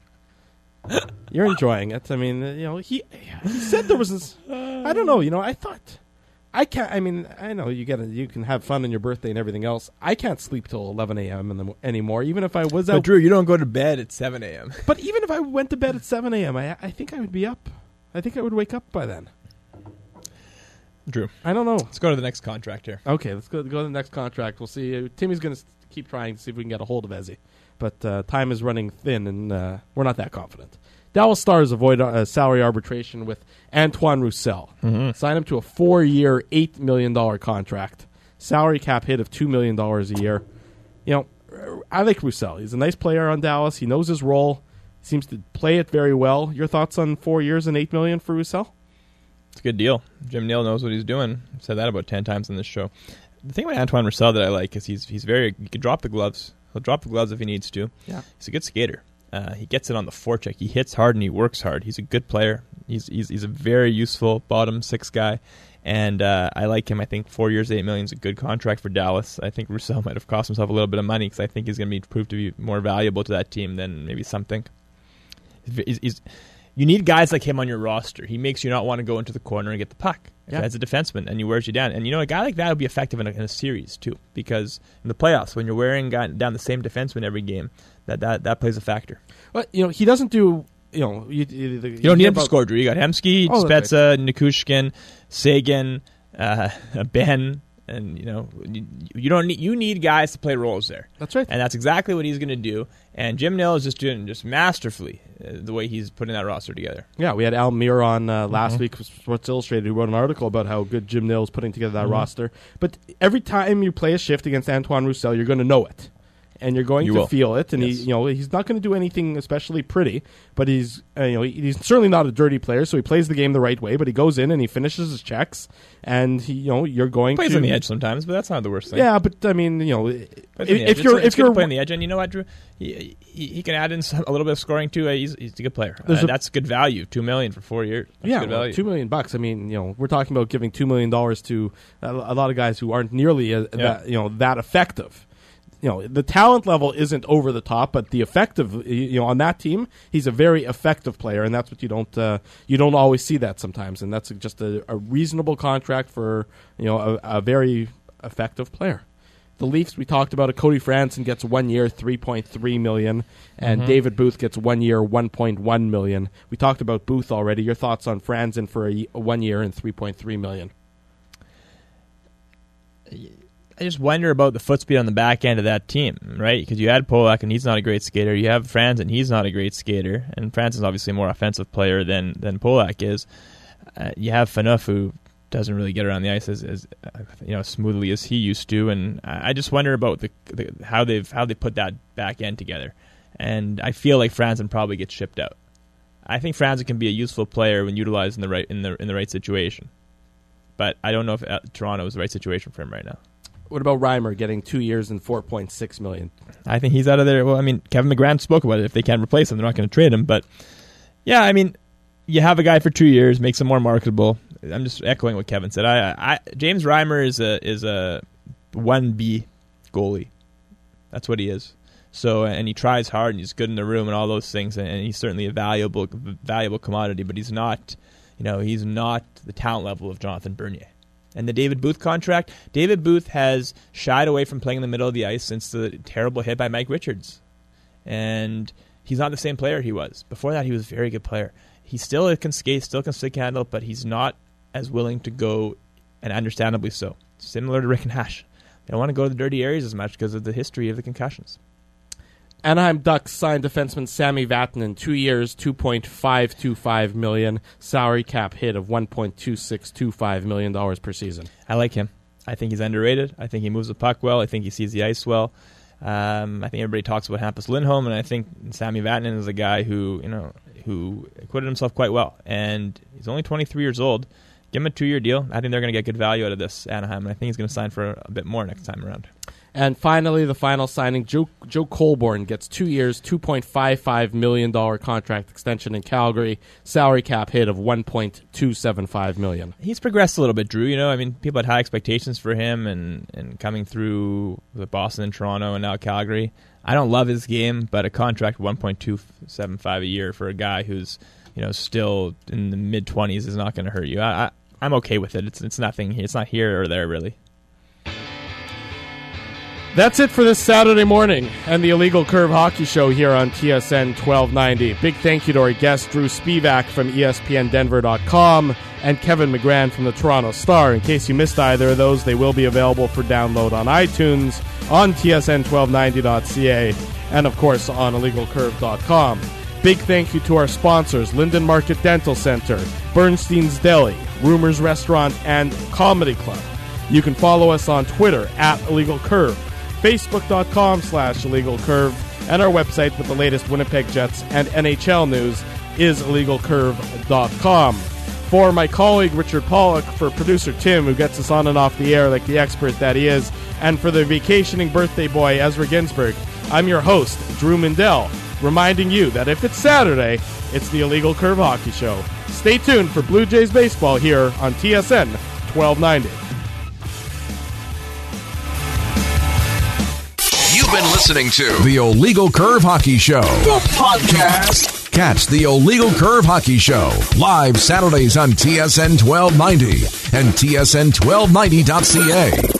You're enjoying it. I mean, uh, you know, he he said there was this. I don't know. You know, I thought I can't. I mean, I know you get a, you can have fun on your birthday and everything else. I can't sleep till eleven a.m. in the mo- anymore. Even if I was But out. Drew, you don't go to bed at seven a.m. But even if I went to bed at seven a.m., I I think I would be up. I think I would wake up by then. Drew, I don't know. let's go to the next contract here. Okay, let's go go to the next contract. We'll see. Uh, Timmy's going to keep trying to see if we can get a hold of Ezzy. But uh, time is running thin, and uh, we're not that confident. Dallas Stars avoid uh, salary arbitration with Antoine Roussel. Mm-hmm. Sign him to a four-year, eight million dollars contract. Salary cap hit of two million dollars a year. You know, I like Roussel. He's a nice player on Dallas. He knows his role. Seems to play it very well. Your thoughts on four years and eight million for Roussel? It's a good deal. Jim Neal knows what he's doing. I've said that about ten times on this show. The thing about Antoine Roussel that I like is he's he's very. He can drop the gloves. He'll drop the gloves if he needs to. Yeah, he's a good skater. Uh, he gets it on the forecheck. He hits hard and he works hard. He's a good player. He's he's he's a very useful bottom six guy, and uh, I like him. I think four years, eight million is a good contract for Dallas. I think Roussel might have cost himself a little bit of money because I think he's going to be proved to be more valuable to that team than maybe some think. He's, he's, you need guys like him on your roster. He makes you not want to go into the corner and get the puck yeah. as a defenseman, and he wears you down. And you know, a guy like that would be effective in a, in a series too, because in the playoffs, when you're wearing guy, down the same defenseman every game, that, that that plays a factor. Well, you know, he doesn't do. You know, you, you, you, you don't need him to score, Drew. You got Hemsky, oh, Spezza, right. Nikushkin, Sagan, uh, Ben. And you know, you, you don't need you need guys to play roles there. That's right, and that's exactly what he's going to do. And Jim Neal is just doing just masterfully uh, the way he's putting that roster together. Yeah, we had Al Muir on uh, last mm-hmm. week with Sports Illustrated, who wrote an article about how good Jim Neal is putting together that mm-hmm. roster. But every time you play a shift against Antoine Roussel, you're going to know it, and you're going you to will. feel it. And yes. he, you know, he's not going to do anything especially pretty, but he's, uh, you know, he's certainly not a dirty player. So he plays the game the right way. But he goes in and he finishes his checks, and he, you know, you're going plays to on the edge sometimes, but that's not the worst thing. Yeah, but I mean, you know, if, if it's, you're it's if you're playing the edge, and you know what, Drew, he he, he can add in some, a little bit of scoring too. Uh, he's he's a good player. Uh, a, that's good value. Two million for four years. That's yeah, good well, value. two million bucks. I mean, you know, we're talking about giving two million dollars to a, a lot of guys who aren't nearly a, Yeah. that, you know, that effective. You know, the talent level isn't over the top, but the effective, you know, on that team, he's a very effective player, and that's what you don't uh, you don't always see that sometimes, and that's just a, a reasonable contract for, you know, a, a very effective player. The Leafs, we talked about it. Cody Franson gets one year, three point three million, and Mm-hmm. David Booth gets one year, one point one million. We talked about Booth already. Your thoughts on Franson for a, a one year and three point three million? I just wonder about the foot speed on the back end of that team, right? Because you had Polak, and he's not a great skater. You have Franz, and he's not a great skater. And Franz is obviously a more offensive player than than Polak is. Uh, you have Phaneuf, who doesn't really get around the ice as, as uh, you know smoothly as he used to. And I just wonder about the, the how they've how they put that back end together. And I feel like Franzen probably gets shipped out. I think Franzen can be a useful player when utilized in the right in the in the right situation. But I don't know if uh, Toronto is the right situation for him right now. What about Reimer getting two years and four point six million? I think he's out of there. Well, I mean, Kevin McGran spoke about it. If they can't replace him, they're not going to trade him. But yeah, I mean, you have a guy for two years, makes him more marketable. I'm just echoing what Kevin said. I, I James Reimer is a is a one B goalie. That's what he is. So, and he tries hard, and he's good in the room, and all those things. And he's certainly a valuable valuable commodity. But he's not, you know, he's not the talent level of Jonathan Bernier. And the David Booth contract, David Booth has shied away from playing in the middle of the ice since the terrible hit by Mike Richards. And he's not the same player he was. Before that, he was a very good player. He still can skate, still can stick handle, but he's not as willing to go, and understandably so. Similar to Rick and Hash. They don't want to go to the dirty areas as much because of the history of the concussions. Anaheim Ducks signed defenseman Sami Vatanen, two years, two point five two five million dollars, salary cap hit of one point two six two five million dollars per season. I like him. I think he's underrated. I think he moves the puck well. I think he sees the ice well. Um, I think everybody talks about Hampus Lindholm, and I think Sami Vatanen is a guy who, you know, who acquitted himself quite well. And he's only twenty-three years old. Give him a two-year deal. I think they're going to get good value out of this Anaheim, and I think he's going to sign for a bit more next time around. And finally, the final signing, Joe, Joe Colborne gets two years, two point five five million dollars contract extension in Calgary, salary cap hit of one point two seven five million dollars. He's progressed a little bit, Drew. You know, I mean, people had high expectations for him, and, and coming through with Boston and Toronto and now Calgary. I don't love his game, but a contract one point two seven five a year for a guy who's, you know, still in the mid twenties is not going to hurt you. I, I I'm okay with it. It's it's nothing. It's not here or there really. That's it for this Saturday morning and the Illegal Curve Hockey Show here on T S N twelve ninety. Big thank you to our guest, Drew Spivak from E S P N Denver dot com and Kevin McGran from the Toronto Star. In case you missed either of those, they will be available for download on iTunes, on T S N twelve ninety dot C A, and of course on illegal curve dot com. Big thank you to our sponsors, Linden Market Dental Center, Bernstein's Deli, Rumors Restaurant, and Comedy Club. You can follow us on Twitter at Illegal Curve. Facebook.com slash Illegal Curve, and our website with the latest Winnipeg Jets and N H L news is illegal curve dot com. For my colleague Richard Pollock, for producer Tim, who gets us on and off the air like the expert that he is, and for the vacationing birthday boy Ezra Ginsburg, I'm your host, Drew Mindell, reminding you that if it's Saturday, it's the Illegal Curve Hockey Show. Stay tuned for Blue Jays baseball here on T S N twelve ninety. You've been listening to the Illegal Curve Hockey Show, the podcast. Catch the Illegal Curve Hockey Show live Saturdays on T S N twelve ninety and T S N twelve ninety dot C A.